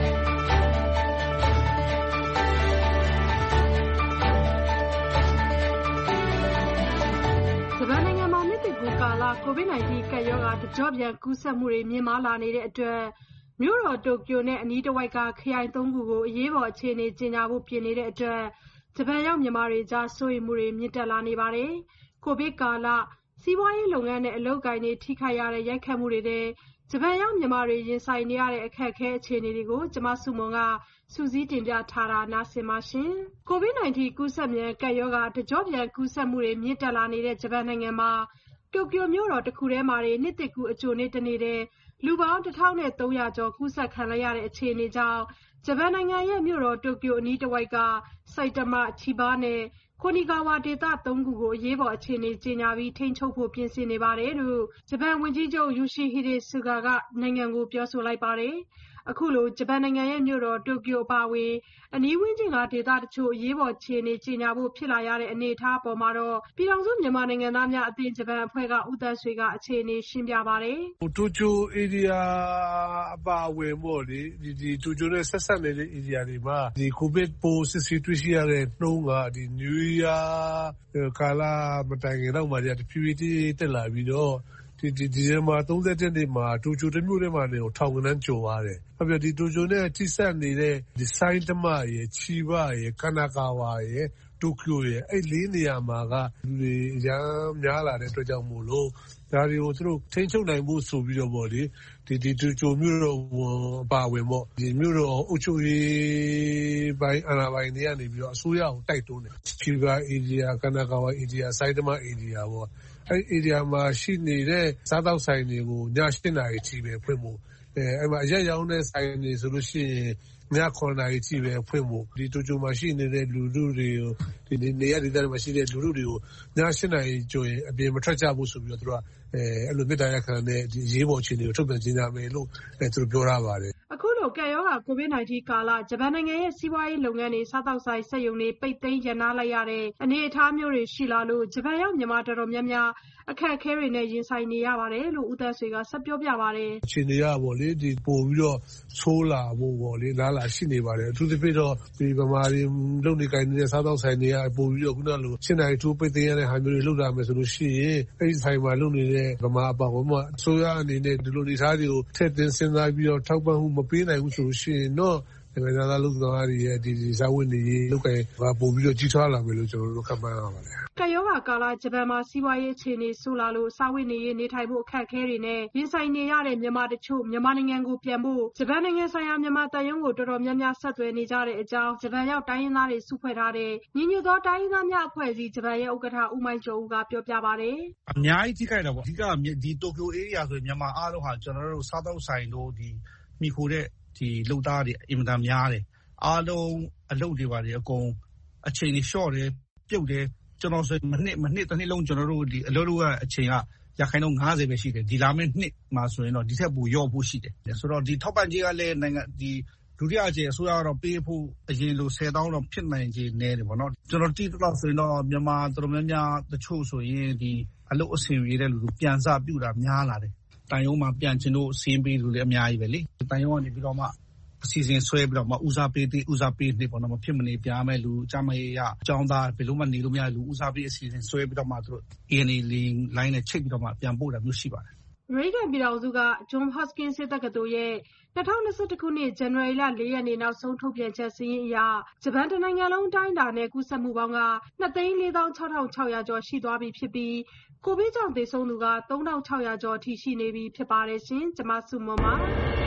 ဂျပန်နိုင်ငံမှာနှစ်သစ်ကူးကာလ ကိုဗစ် ၁၉ ကပ်ရောဂါတကျော့ပြန်ကူးစက်မှုတွေမြင့်မားလာနေတဲ့အတွက်မြို့တော်တိုကျိုနဲ့အနီးတစ်ဝိုက်ကခရိုင်သုံးခုကိုအရေးပေါ်အခြေအနေကြေညာဖို့ပြင်နေတဲ့အတွက်ဂျပန်ရောက်မြန်မာတွေကြားစိုးရိမ်မှုတွေမြင့်တက်လာနေပါတယ်။ကိုဗစ်ကာလစီးပွားရေးလုပ်ငန်းနဲ့အလုပ်အကိုင်တွေထိခိုက်ရတဲ့ရိုက်ခတ်မှုတွေနဲ့ဂျပန်ရောက်မြန်မာတွေရင်ဆိုင်နေရတဲ့အခက်အခဲအခြေအနေတွေကိုကျမစုမွန်ကစူးစီးတင်ပြထားတာနားဆင်ပါရှင်။ ကိုဗစ် -19 ကူးစက်မြန်ကပ်ရောဂါတကျော့ပြန်ကူးစက်မှုတွေမြင့်တက်လာနေတဲ့ဂျပန်နိုင်ငံမှာတိုကျိုမြို့တော်တစ်ခုထဲမှာနှစ်သစ်ကူးအကြိုနေ့တနေ့တည်းလူပေါင်း တစ်ထောင်သုံးရာကျော်ကူးစက်ခံလိုက်ရတဲ့အခြေအနေကြောင့်ဂျပန်နိုင်ငံရဲ့မြို့တော်တိုကျိုအနီးတစ်ဝိုက်ကဆိုက်တမ၊ချီဘာနဲ့ခိုနီဂါဝါဒေသသုံးခုကိုအရေးပေါ်အခြေအနေကြေညာပြီးထိန်းချုပ်ဖို့ပြင်ဆင်နေပါတယ်လို့ဂျပန်ဝန်ကြီးချုပ် Yoshihide Suga ကနိုင်ငံကိုပြောဆိုလိုက်ပါတယ်။အခုလိုဂျပန်နိုင်ငံရဲ့မြို့တော်တိုကျိုအပါအဝင်အနီးဝန်းကျင်ကဒေသတချို့အရေးပေါ်အခြေအနေကြေညာဖို့ဖြစ်လာရတဲ့အနေအထားအပေါ်မှာတော့ပြည်ထောင်စုမြန်မာနိုင်ငံသားများအသင်းဂျပန်အဖွဲ့ကဦးသက်ဆွေကအခြေအနေရှင်းပြပါတယ်။တိုကျို area အပါအဝင်ပေါ့လေဒီဒီတိုကျိုနဲ့ဆက်ဆက်နေတဲ့ area တွေမှာဒီကိုဗစ်ပိုးစစ်ဆေးတွေ့ရှိရတဲ့နှုန်းကဒီ New Year ကာလမတိုင်ခင်တော့မှတဖြည်းဖြည်းတက်လာပြီးတော့ဒီဒီဒီမှာသုံးဆယ့်တစ်နေ့မှာတိုကျိုတစ်မြို့ထဲမှာနေထောင်ကနန်းကျော်သွားတယ်။ဟုတ်ပြီဒီတိုကျိုနဲ့ထိစပ်နေတဲ့ဒီဆိုင်တမရဲ့ချီဘာရဲ့ကနာကာဝါရဲ့တိုကျိုရဲ့အဲ့လေးနေရာမှာကလူတွေရမ်းများလာတဲ့အတွက်ကြောင့်မို့လို့ဒါတွေကိုသူတို့ထိန်းချုပ်နိုင်ဖို့ဆိုပြီးတော့ပေါ့လေဒီဒီတိုကျိုမြို့တော်အပါဝင်ပေါ့ဒီမြို့တော်အုပ်ချုပ်ရေးပိုင်းအာဏာပိုင်တွေကနေပြီးတော့အစိုးရကိုတိုက်တွန်းတယ်ချီဘာ area ကနာကာဝါ area ဆိုင်တမ area ပေါ့အဲ့ area မှာရှိနေတဲ့စားတောက်ဆိုင်တွေကိုည၈နာရီထိပဲဖွင့်ဖို့အဲအဲ့မှာအရက်ရောင်းတဲ့ဆိုင်တွေဆိုလို့ရှိရင်ညခုနှစ်နာရီထိပဲဖွင့်ဖို့ဒီတိုကျိုမှာရှိနေတဲ့လူလူတွေကိုဒီနေရာဒေသတွေမှာရှိတဲ့လူလူတွေကိုည၈နာရီကျော်ရင်အပြင်မထွက်ကြဘူးဆိုပြီးတော့သူတို့ကအဲအဲ့လိုမြစ်တာရက်ခံတဲ့ဒီရေးပေါ်အခြေအနေကိုထုတ်ပြန်ကြေညာမယ်လို့အဲသူတို့ပြောထားပါတယ်အခုလိုကပ်ရောဂါကိုဗစ် -19 ကာလဂျပန်နိုင်ငံရဲ့စီးပွားရေးလုပ်ငန်းတွေစားတောက်ဆိုင်စက်ရုံတွေပိတ်သိမ်းရန်နာလိုက်ရတဲ့အနေအထားမျိုးတွေရှိလာလို့ဂျပန်ရောက်မြန်မာတော်တော်များများအခက်အခဲတွေနဲ့ရင်ဆိုင်နေရပါတယ်လို့ဦးသက်ဆွေကဆက်ပြောပြပါတယ်အခြေအနေရပေါ့လေဒီပို့ပြီးတော့ဆိုးလာဖို့ပေါ့လေလားလာရှိနေပါတယ်အထူးသဖြင့်တော့ဒီဗမာတွေလုံနေကိုင်းနေတဲ့စားတောက်ဆိုင်တွေကပို့ပြီးတော့ခုနလိုရှင်းနိုင်ထိုးပိတ်သိမ်းရတဲ့ဟာမျိုးတွေလုပ်လာမယ်ဆိုလို့ရှိရင်အဲ့ဒီဆိုင်မှာလုံနေတဲ့ဗမာအပေါင်းမှာအစိုးရအနေနဲ့ဒီလိုနေသားတွေကိုထည့်သွင်းစဉ်းစားပြီးတော့ထောက်ပံ့မှုမပေးနိုင်ဘူးဆိုလို့ရှိရင်တော့နိုင်ငံသားလူသားတွေရဲ့ဒီဒီစာဝတ်နေရေးလောက်ကပို့ပြီးတော့ကြီးထွားလာမယ်လို့ကျွန်တော်တို့ခန့်မှန်းရပါတယ်ကပ်ရောဂါကာလဂျပန်မှာစီးပွားရေးအခြေအနေဆိုးလာလို့စာဝတ်နေရေးနေထိုင်ဖို့အခက်အခဲတွေနဲ့ရင်ဆိုင်နေရတဲ့မြန်မာတချို့မြန်မာနိုင်ငံကိုပြန်ဖို့ဂျပန်နိုင်ငံဆိုင်ရာမြန်မာတန်ယုံကိုတော်တော်များများဆက်သွယ်နေကြတဲ့အကြောင်းဂျပန်ရောက်တိုင်းရင်းသားတွေစုဖွဲ့ထားတဲ့ညီညွတ်သောတိုင်းရင်းသားများအဖွဲ့အစည်းဂျပန်ရဲ့ဥက္ကဋ္ဌဦးမိုင်းကျော်ဦးကပြောပြပါတယ်အများကြီးထိခိုက်တာပေါ့အဓိကဒီတိုကျို area ဆိုရင်မြန်မာအားလုံးဟာကျွန်တော်တို့စားတောက်ဆိုင်တို့ဒီမိခိုတဲ့ဒီလုံသားတွေအင်မတန်များတယ်အားလုံးအလုပ်တွေပါတယ်အကုန်အချိန်တွေ short တယ်ပြုတ်တယ်ကျွန်တော်ဆိုမနှစ်မနှစ်တစ်နှစ်လုံးကျွန်တော်တို့ဒီအလုပ်လုပ်ရအချိန်ကရခိုင်တော့၅၀ပဲရှိတယ်ဒီလာမယ့်နှစ်မှာဆိုရင်တော့ဒီထက်ပိုရော့ဖို့ရှိတယ်ဆိုတော့ဒီထောက်ပံ့ကြေးကလည်းနိုင်ငံဒီဒုတိယအကြိမ်အစိုးရကတော့ပေးဖို့အရင်လို၁၀သောင်းတော့ဖြစ်နိုင်ခြေနည်းတယ်ပေါ့နော်ကျွန်တော်တိတော့ဆိုရင်တော့မြန်မာတော်တော်များများတချို့ဆိုရင်ဒီအလုပ်အဆင်ပြေတဲ့လူတွေပြန်စားပြုတာများလာတယ်တန်ယုံမှာပြန်ချင်လို့စီးပေးလူလည်းအများကြီးပဲလေတန်ယုံကနေပြီးတော့မှအစီအစဉ်ဆွဲပြီးတော့မှဦးစားပေးသေးဦးစားပေးနေပေါ့နော်မဖြစ်မနေပြားမဲ့လူကြမ်းမရအကြောင်းသားဘယ်လိုမှနေလို့မရလူဦးစားပေးအစီအစဉ်ဆွဲပြီးတော့မှသူတို့ A N A လိုင်းနဲ့ချိတ်ပြီးတော့မှပြန်ပို့တာမျိုးရှိပါတယ်အမေရိကန်ပြည်ထောင်စုက Johns Hopkins တက္ကသိုလ်ရဲ့၂၀၂၁ခုနှစ်ဇန်နဝါရီလ၄ရက်နေ့နောက်ဆုံးထုတ်ပြန်ချက်စာရင်းအရဂျပန်တနိုင်ငံလုံးအတိုင်းအတာနဲ့ကူးစက်မှုပေါင်းက၂သိန်းလေးသောင်းခြောက်ထောင်ခြောက်ရာကျော်ရှိသွားပြီဖြစ်ပြီးကိုဗစ်ကြောင့်သေဆုံးသူကသုံးထောင်ခြောက်ရာကျော်အထိရှိနေပြီဖြစ်ပါတယ်ရှင်ကျွန်မစုမပါ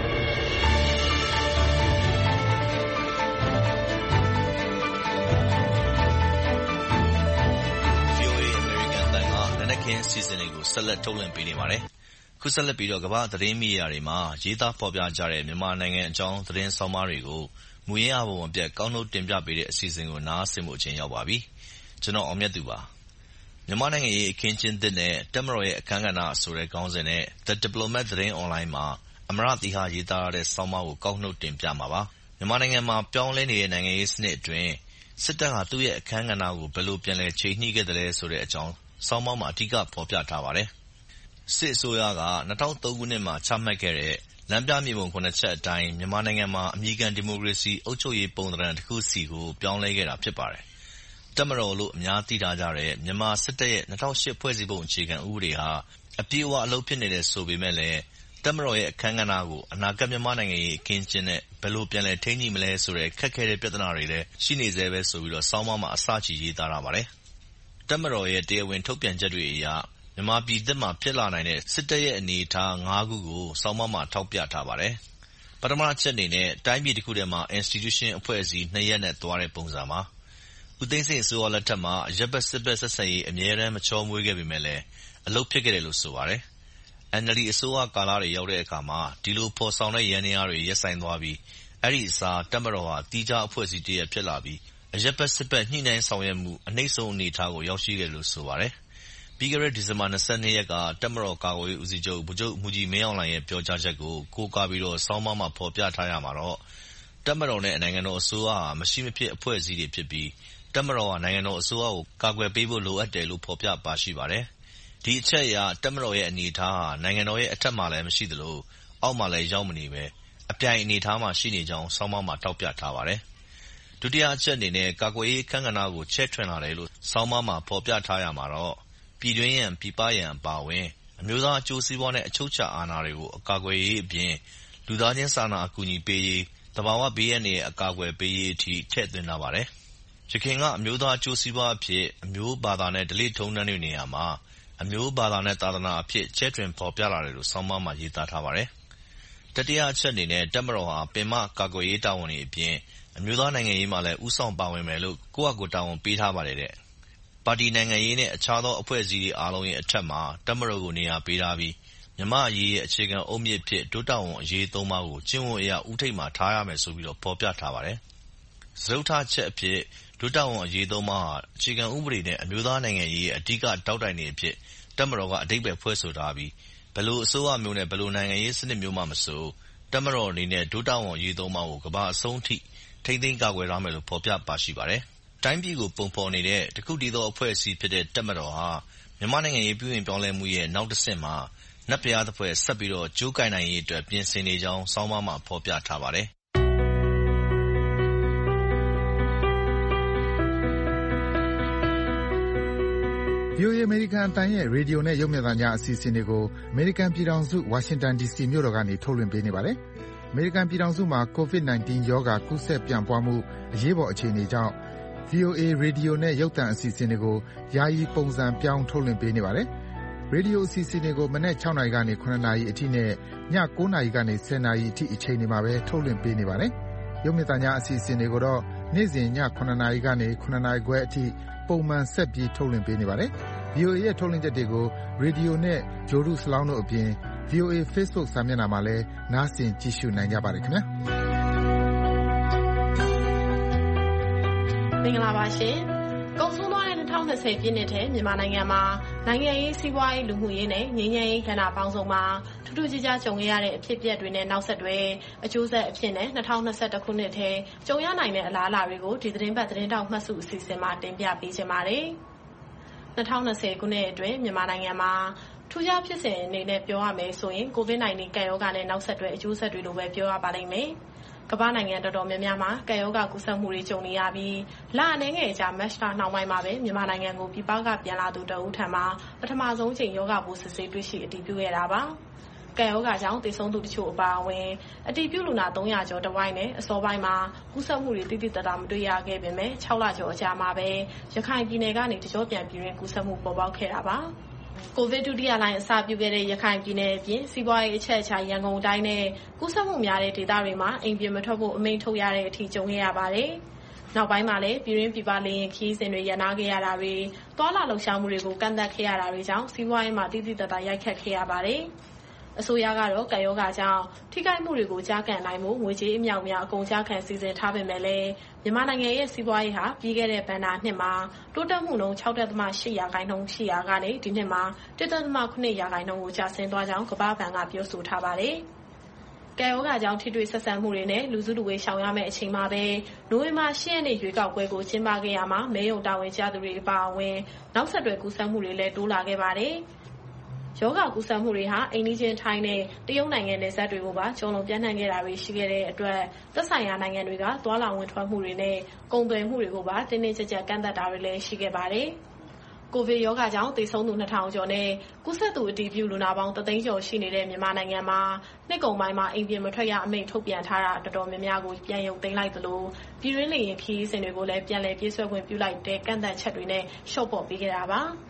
ခင်းစီစဉ်တွေကိုဆက်လက်ထုတ်လွှင့်ပေးနေပါတယ်။ခုဆက်လက်ပြီးတော့ကမ္ဘာသတင်းမီဒီယာတွေမှာရေးသားဖော်ပြကြတဲ့မြန်မာနိုင်ငံအကြောင်းသတင်းဆောင်းပါးတွေကိုမူရင်းအပေါ်မပြတ်ကောက်နှုတ်တင်ပြပေးတဲ့အစီအစဉ်ကိုနားဆင်ဖို့အချိန်ရောက်ပါပြီ။ကျွန်တော်အောင်မြတ်သူပါ။မြန်မာနိုင်ငံရဲ့အခင်းကျင်းသစ်နဲ့တက်မတော်ရဲ့အခမ်းကဏ္ဍဆိုတဲ့ခေါင်းစဉ်နဲ့ The Diplomat သတင်းအွန်လိုင်းမှာအမရသီဟာရေးသားရတဲ့ဆောင်းပါးကိုကောက်နှုတ်တင်ပြမှာပါ။မြန်မာနိုင်ငံမှာပြောင်းလဲနေတဲ့နိုင်ငံရေးစနစ်အတွင်းစစ်တပ်ဟာသူ့ရဲ့အခမ်းကဏ္ဍကိုဘယ်လိုပြန်လည်ချိန်ညှိခဲ့သလဲဆိုတဲ့အကြောင်းဆောင်းပါးမှာအဓိကဖော်ပြထားပါတယ်။စစ်အစိုးရက၂၀၀၃ခုနှစ်မှာချမှတ်ခဲ့တဲ့လမ်းပြမြေပုံ၇ချက်အတိုင်းမြန်မာနိုင်ငံမှာအမည်ခံဒီမိုကရေစီအုပ်ချုပ်ရေးပုံသဏ္ဍာန်တစ်ခုစီကိုပြောင်းလဲခဲ့တာဖြစ်ပါတယ်။တပ်မတော်လို့အများသိထားကြတဲ့မြန်မာစစ်တပ်ရဲ့၂၀၀၈ဖွဲ့စည်းပုံအခြေခံဥပဒေဟာအပြည့်အဝအလုပ်ဖြစ်နေတယ်ဆိုပေမဲ့လည်းတပ်မတော်ရဲ့အခမ်းကဏ္ဍကိုအနာဂတ်မြန်မာနိုင်ငံရေးအခင်းအကျင်းနဲ့ဘယ်လိုပြန်လည်ထိန်းညှိမလဲဆိုတဲ့ခက်ခဲတဲ့ပြဿနာတွေလည်းရှိနေဆဲပဲဆိုပြီးတော့ဆောင်းပါးမှာအစချီရေးသားထားပါတယ်။တပ်မတော်ရဲ့တရားဝင်ထုတ်ပြန်ချက်တွေအရမြန်မာပြည်သစ်မှာဖြစ်လာနိုင်တဲ့စစ်တပ်ရဲ့အနေအထားငါးခုကိုဆောင်းပါးမှာထောက်ပြထားပါတယ်။ပထမအချက်အနေနဲ့တိုင်းပြည်တစ်ခုထဲမှာ institution အဖွဲ့အစည်းနှစ်ရပ်နဲ့သွားတဲ့ပုံစံပါ။ဦးသိန်းစိန်အစိုးရလက်ထက်မှာအရပ်ဘက်စစ်ဘက်ဆက်ဆံရေးအမြဲတမ်းမချောမွေ့ခဲ့ပေမယ့်လည်းအလုပ်ဖြစ်ခဲ့တယ်လို့ဆိုပါတယ်။ အန်အယ်လ်ဒီ အစိုးရကာလတွေရောက်တဲ့အခါမှာဒီလိုဖော်ဆောင်တဲ့ယန္တရားတွေရပ်ဆိုင်းသွားပြီးအဲဒီအစားတပ်မတော်ဟာသီးခြားအဖွဲ့အစည်းတစ်ရပ်ဖြစ်လာပြီးအရပ်ဘက်စစ်ဘက်ညှိနှိုင်းဆောင်ရွက်မှုအနိမ့်ဆုံးအနေအထားကိုရောက်ရှိခဲ့တယ်လို့ဆိုပါတယ်။ပြီးခဲ့တဲ့ဒီဇင်ဘာ၂၂ရက်ကတပ်မတော်ကာကွယ်ရေးဦးစီးချုပ်ဗိုလ်ချုပ်မှူးကြီးမင်းအောင်လှိုင်ရဲ့ပြောကြားချက်ကိုကိုးကားပြီးတော့ဆောင်းပါးမှာဖော်ပြထားရမှာတော့တပ်မတော်နဲ့နိုင်ငံတော်အစိုးရဟာမရှိမဖြစ်အဖွဲ့အစည်းတွေဖြစ်ပြီးတပ်မတော်ဟာနိုင်ငံတော်အစိုးရကိုကာကွယ်ပေးဖို့လိုအပ်တယ်လို့ဖော်ပြပါရှိပါတယ်။ဒီအချက်အရတပ်မတော်ရဲ့အနေအထားဟာနိုင်ငံတော်ရဲ့အထက်မှာလည်းမရှိသလိုအောက်မှာလည်းရောက်မနေပဲအပြိုင်အနေအထားမှာရှိနေကြောင်းဆောင်းပါးမှာထောက်ပြထားပါတယ်။ဒုတိယအချက်အနေနဲ့ကာကွယ်ရေးအခန်းကဏ္ဍကိုချဲ့ထွင်လာတယ်လို့ဆောင်းပါးမှာဖော်ပြထားရမှာတော့ပြည်တွင်းရန်ပြည်ပရန်အပါအဝင်အမျိုးသားအကျိုးစီးပွားနဲ့အချုပ်အခြာအာဏာတွေကိုအကာအကွယ်ရေးအပြင်လူသားချင်းစာနာအကူအညီပေးရေးသဘာဝဘေးအန္တရာယ်အကာအကွယ်ပေးရေးအထိထည့်သွင်းထားပါတယ်။ယခင်ကအမျိုးသားအကျိုးစီးပွားအဖြစ်အမျိုးဘာသာနဲ့ဓလေ့ထုံးတမ်းတွေနေရာမှာအမျိုးဘာသာနဲ့သာသနာအဖြစ်ချဲ့ထွင်ဖော်ပြလာတယ်လို့ဆောင်းပါးမှာရေးသားထားပါတယ်။တတိယအချက်အနေနဲ့တပ်မတော်ဟာပင်မကာကွယ်ရေးတာဝန်တွေအပြင်အမျိုးသားနိုင်ငံရေးမှာလည်းဦးဆောင်ပါဝင်မယ်လို့ကိုယ့်ဟာကိုယ်တာဝန်ပေးထားပါတယ်တဲ့။ပါတီနိုင်ငံရေးနဲ့အခြားသောအဖွဲ့အစည်းတွေအားလုံးရဲ့အထက်မှာတပ်မတော်ကိုနေရာပေးထားပြီးမြန်မာ့အရေးရဲ့အခြေခံအုတ်မြစ်ဖြစ်ဒုတာဝန်အရေးသုံးပါးကိုကျင့်ဝတ်အရဦးထိပ်မှာထားရမယ်ဆိုပြီးတော့ဖော်ပြထားပါတယ်။စတုတ္ထအချက်အဖြစ်ဒုတာဝန်အရေးသုံးပါးဟာအခြေခံဥပဒေနဲ့အမျိုးသားနိုင်ငံရေးရဲ့အဓိကတောက်တိုင်တွေအဖြစ်တပ်မတော်ကအဓိပ္ပာယ်ဖွင့်ဆိုထားပြီးဘယ်လိုအစိုးရမျိုးနဲ့ဘယ်လိုနိုင်ငံရေးစနစ်မျိုးမှမဆိုတပ်မတော်အနေနဲ့ဒုတာဝန်အရေးသုံးပါးကိုကမ္ဘာအဆုံးထိထိန်းသိမ်းကာကွယ်ထားမယ်လို့ဖော်ပြပါရှိပါတယ်။တိုင်းပြည်ကိုပုံဖော်နေတဲ့တခုတည်းသောအဖွဲ့အစည်းဖြစ်တဲ့တပ်မတော်ဟာမြန်မာနိုင်ငံရေးပြုပြင်ပြောင်းလဲမှုရဲ့နောက်တစ်ဆင့်မှာနတ်ဘုရားသဖွယ်ဆက်ပြီးတော့ကြိုးကိုင်နိုင်ရေးအတွက်ပြင်ဆင်နေကြောင်းဆောင်းပါးမှာဖော်ပြထားပါတယ်။ဗွီအိုအေ အမေရိကန်အသံရဲ့ရေဒီယိုနဲ့ရုပ်မြင်သံကြားအစီအစဉ်တွေကိုအမေရိကန်ပြည်ထောင်စုဝါရှင်တန်ဒီစီမြို့တော်ကနေထုတ်လွှင့်ပေးနေပါတယ်။အမေရိကန်ပြည်ထောင်စုမှာ ကိုဗစ် ၁၉ ရောဂါကူးစက်ပြန့်ပွားမှုအရေးပေါ်အခြေအနေကြောင့် ဗွီအိုအေရေဒီယိုနဲ့ရုပ်သံအစီအစဉ်တွေကိုယာယီပုံစံပြောင်းထုတ်လွှင့်ပေးနေပါတယ်။ရေဒီယိုအစီအစဉ်တွေကိုမနက်၆နာရီကနေ၇နာရီအထိနဲ့ည၉နာရီကနေ၁၀နာရီအထိအချိန်တွေမှာပဲထုတ်လွှင့်ပေးနေပါတယ်။ရုပ်မြင်သံကြားအစီအစဉ်တွေကိုတော့နေ့စဉ်ည၇နာရီကနေ၇နာရီခွဲအထိပုံမှန်ဆက်ပြီးထုတ်လွှင့်ပေးနေပါတယ်။ ဗွီအိုအေရဲ့ထုတ်လွှင့်ချက်တွေကိုရေဒီယိုနဲ့ဂြိုလ်တုစလောင်းတို့အပြင် ဗွီအိုအေ Facebook စာမျက်နှာမှာလည်းနားဆင်ကြည့်ရှုနိုင်ကြပါတယ်ခင်ဗျာ။မင်္ဂလာပါရှင်။ကုန်ဆုံးသွားတဲ့၂၀၂၀ပြည့်နှစ်ထဲမြန်မာနိုင်ငံမှာနိုင်ငံရေးစီးပွားရေးလူမှုရေးနဲ့ငြိမ်းချမ်းရေးကဏ္ဍပေါင်းစုံမှာထူးထူးခြားခြားကြုံခဲ့ရတဲ့အဖြစ်အပျက်တွေနဲ့နောက်ဆက်တွဲအကျိုးဆက်အဖြစ်နဲ့၂၀၂၁ခုနှစ်ထဲကြုံရနိုင်တဲ့အလားအလာတွေကိုဒီသတင်းပတ်သတင်းတောက်မှတ်စုအစီအစဉ်မှာတင်ပြပေးချင်ပါတယ်။၂၀၂၀ခုနှစ်အတွင်းမြန်မာနိုင်ငံမှာထူးခြားဖြစ်စဉ်အနေနဲ့ပြောရမယ်ဆိုရင်ကိုဗစ် ၁၉ ကပ်ရောဂါနဲ့နောက်ဆက်တွဲအကျိုးဆက်တွေလိုပဲပြောရပါလိမ့်မယ်။ကမ္ဘာနိုင်ငံတော်တော်များများမှာကပ်ရောဂါကူးစက်မှုတွေကြုံနေရပြီးလအနည်းငယ်ကြာမတ်လနှောင်းပိုင်းမှာပဲမြန်မာနိုင်ငံကိုပြည်ပကပြန်လာသူတဦးထံမှာပထမဆုံးချိန်ရောဂါပိုးစစ်ဆေးတွေ့ရှိအတည်ပြုခဲ့တာပါ။ကပ်ရောဂါကြောင့်သေဆုံးသူတချို့အပါအဝင်အတည်ပြုလူနာ၃၀၀ကျော်တဝိုက်နဲ့အစောပိုင်းမှာကူးစက်မှုတွေတိတိတတ်တာမတွေ့ရခဲ့ပေမဲ့၆လကျော်အကြာမှာပဲရခိုင်ပြည်နယ်ကနေတကြောပြန်ပြည်တွင်ကူးစက်မှုပေါ်ပေါက်ခဲ့တာပါ။ကိုဗစ်ဒုတိယလှိုင်းအစပြုခဲ့တဲ့ရခိုင်ပြည်နယ်အပြင်စီးပွားရေးအချက်အချာရန်ကုန်တိုင်းနဲ့ကူးစက်မှုများတဲ့ဒေသတွေမှာအိမ်ပြင်မထွက်ဖို့အမိန့်ထုတ်ရတဲ့အထိကြုံခဲ့ရပါတယ်။နောက်ပိုင်းမှာလည်းပြည်တွင်းပြည်ပလေယာဉ်ခရီးစဉ်တွေရပ်နားခဲ့ရတာတွေသွာလာလှုပ်ရှားမှုတွေကိုကန့်သတ်ခဲ့ရတာတွေကြောင့်စီးပွားရေးမှာတိတိတတ်တာရိုက်ခတ်ခဲ့ရပါတယ်။အစိုးရကတော့ကပ်ရောဂါကြောင့်ထိခိုက်မှုတွေကိုကြားကန်နိုင်မှုငွေကြေးအမြောက်များအကုန်ကြားခံစီစဉ်ထားပေမဲ့လည်းမြန်မာနိုင်ငံရဲ့စီးပွားရေးဟာပြီးခဲ့တဲ့ဘဏ္ဍာနှစ်မှာတိုးတက်မှုနှုန်း၆ဒသမ၈ရာခိုင်နှုန်းရှိရာကနေဒီနှစ်မှာတစ်ဒသမ၇ရာခိုင်နှုန်းကိုကျဆင်းသွားကြောင်းကမ္ဘာ့ဘဏ်ကပြောဆိုထားပါတယ်။ကပ်ရောဂါကြောင့်ထိတွေ့ဆက်ဆံမှုတွေနဲ့လူစုလူဝေးရှောင်ရမယ့်အချိန်မှာပဲနိုဝင်ဘာ၈ရက်နေ့ရွေးကောက်ပွဲကိုကျင်းပခဲ့ရမှာမဲရုံတာဝန်ကျသူတွေအပါအဝင်နောက်ဆက်တွဲကူးစက်မှုတွေလည်းတိုးလာခဲ့ပါတယ်။ရောဂါကူးစက်မှုတွေဟာအိမ်နီးချင်းထိုင်းနဲ့တရုတ်နိုင်ငံနယ်စပ်တွေကိုပါကျုံလုံးပြန့်နှံ့ခဲ့တာတွေရှိခဲ့တဲ့အတွက်သက်ဆိုင်ရာနိုင်ငံတွေကသွာလာဝင်ထွက်မှုတွေနဲ့ကုန်သွယ်မှုတွေကိုပါတင်းတင်းကြပ်ကြပ်ကန့်သတ်တာတွေလည်းရှိခဲ့ပါတယ်။ကိုဗစ်ရောဂါကြောင့်သေဆုံးသူ၂ထောင်ကျော်နဲ့ကူးစက်သူအတည်ပြုလူနာပေါင်းတသိန်းကျော်ရှိနေတဲ့မြန်မာနိုင်ငံမှာနှစ်ကုန်ပိုင်းမှာအိမ်ပြင်မထွက်ရအမိန့်ထုတ်ပြန်ထားတာတော်တော်များများကိုပြန်ရုပ်သိမ်းလိုက်သလိုပြည်တွင်းလေယာဉ်ခရီးစဉ်တွေကိုလည်းပြန်လည်ပြေးဆွဲခွင့်ပြုလိုက်တဲ့ကန့်သတ်ချက်တွေနဲ့လျှော့ပေါ့ပေးခဲ့တာပါ။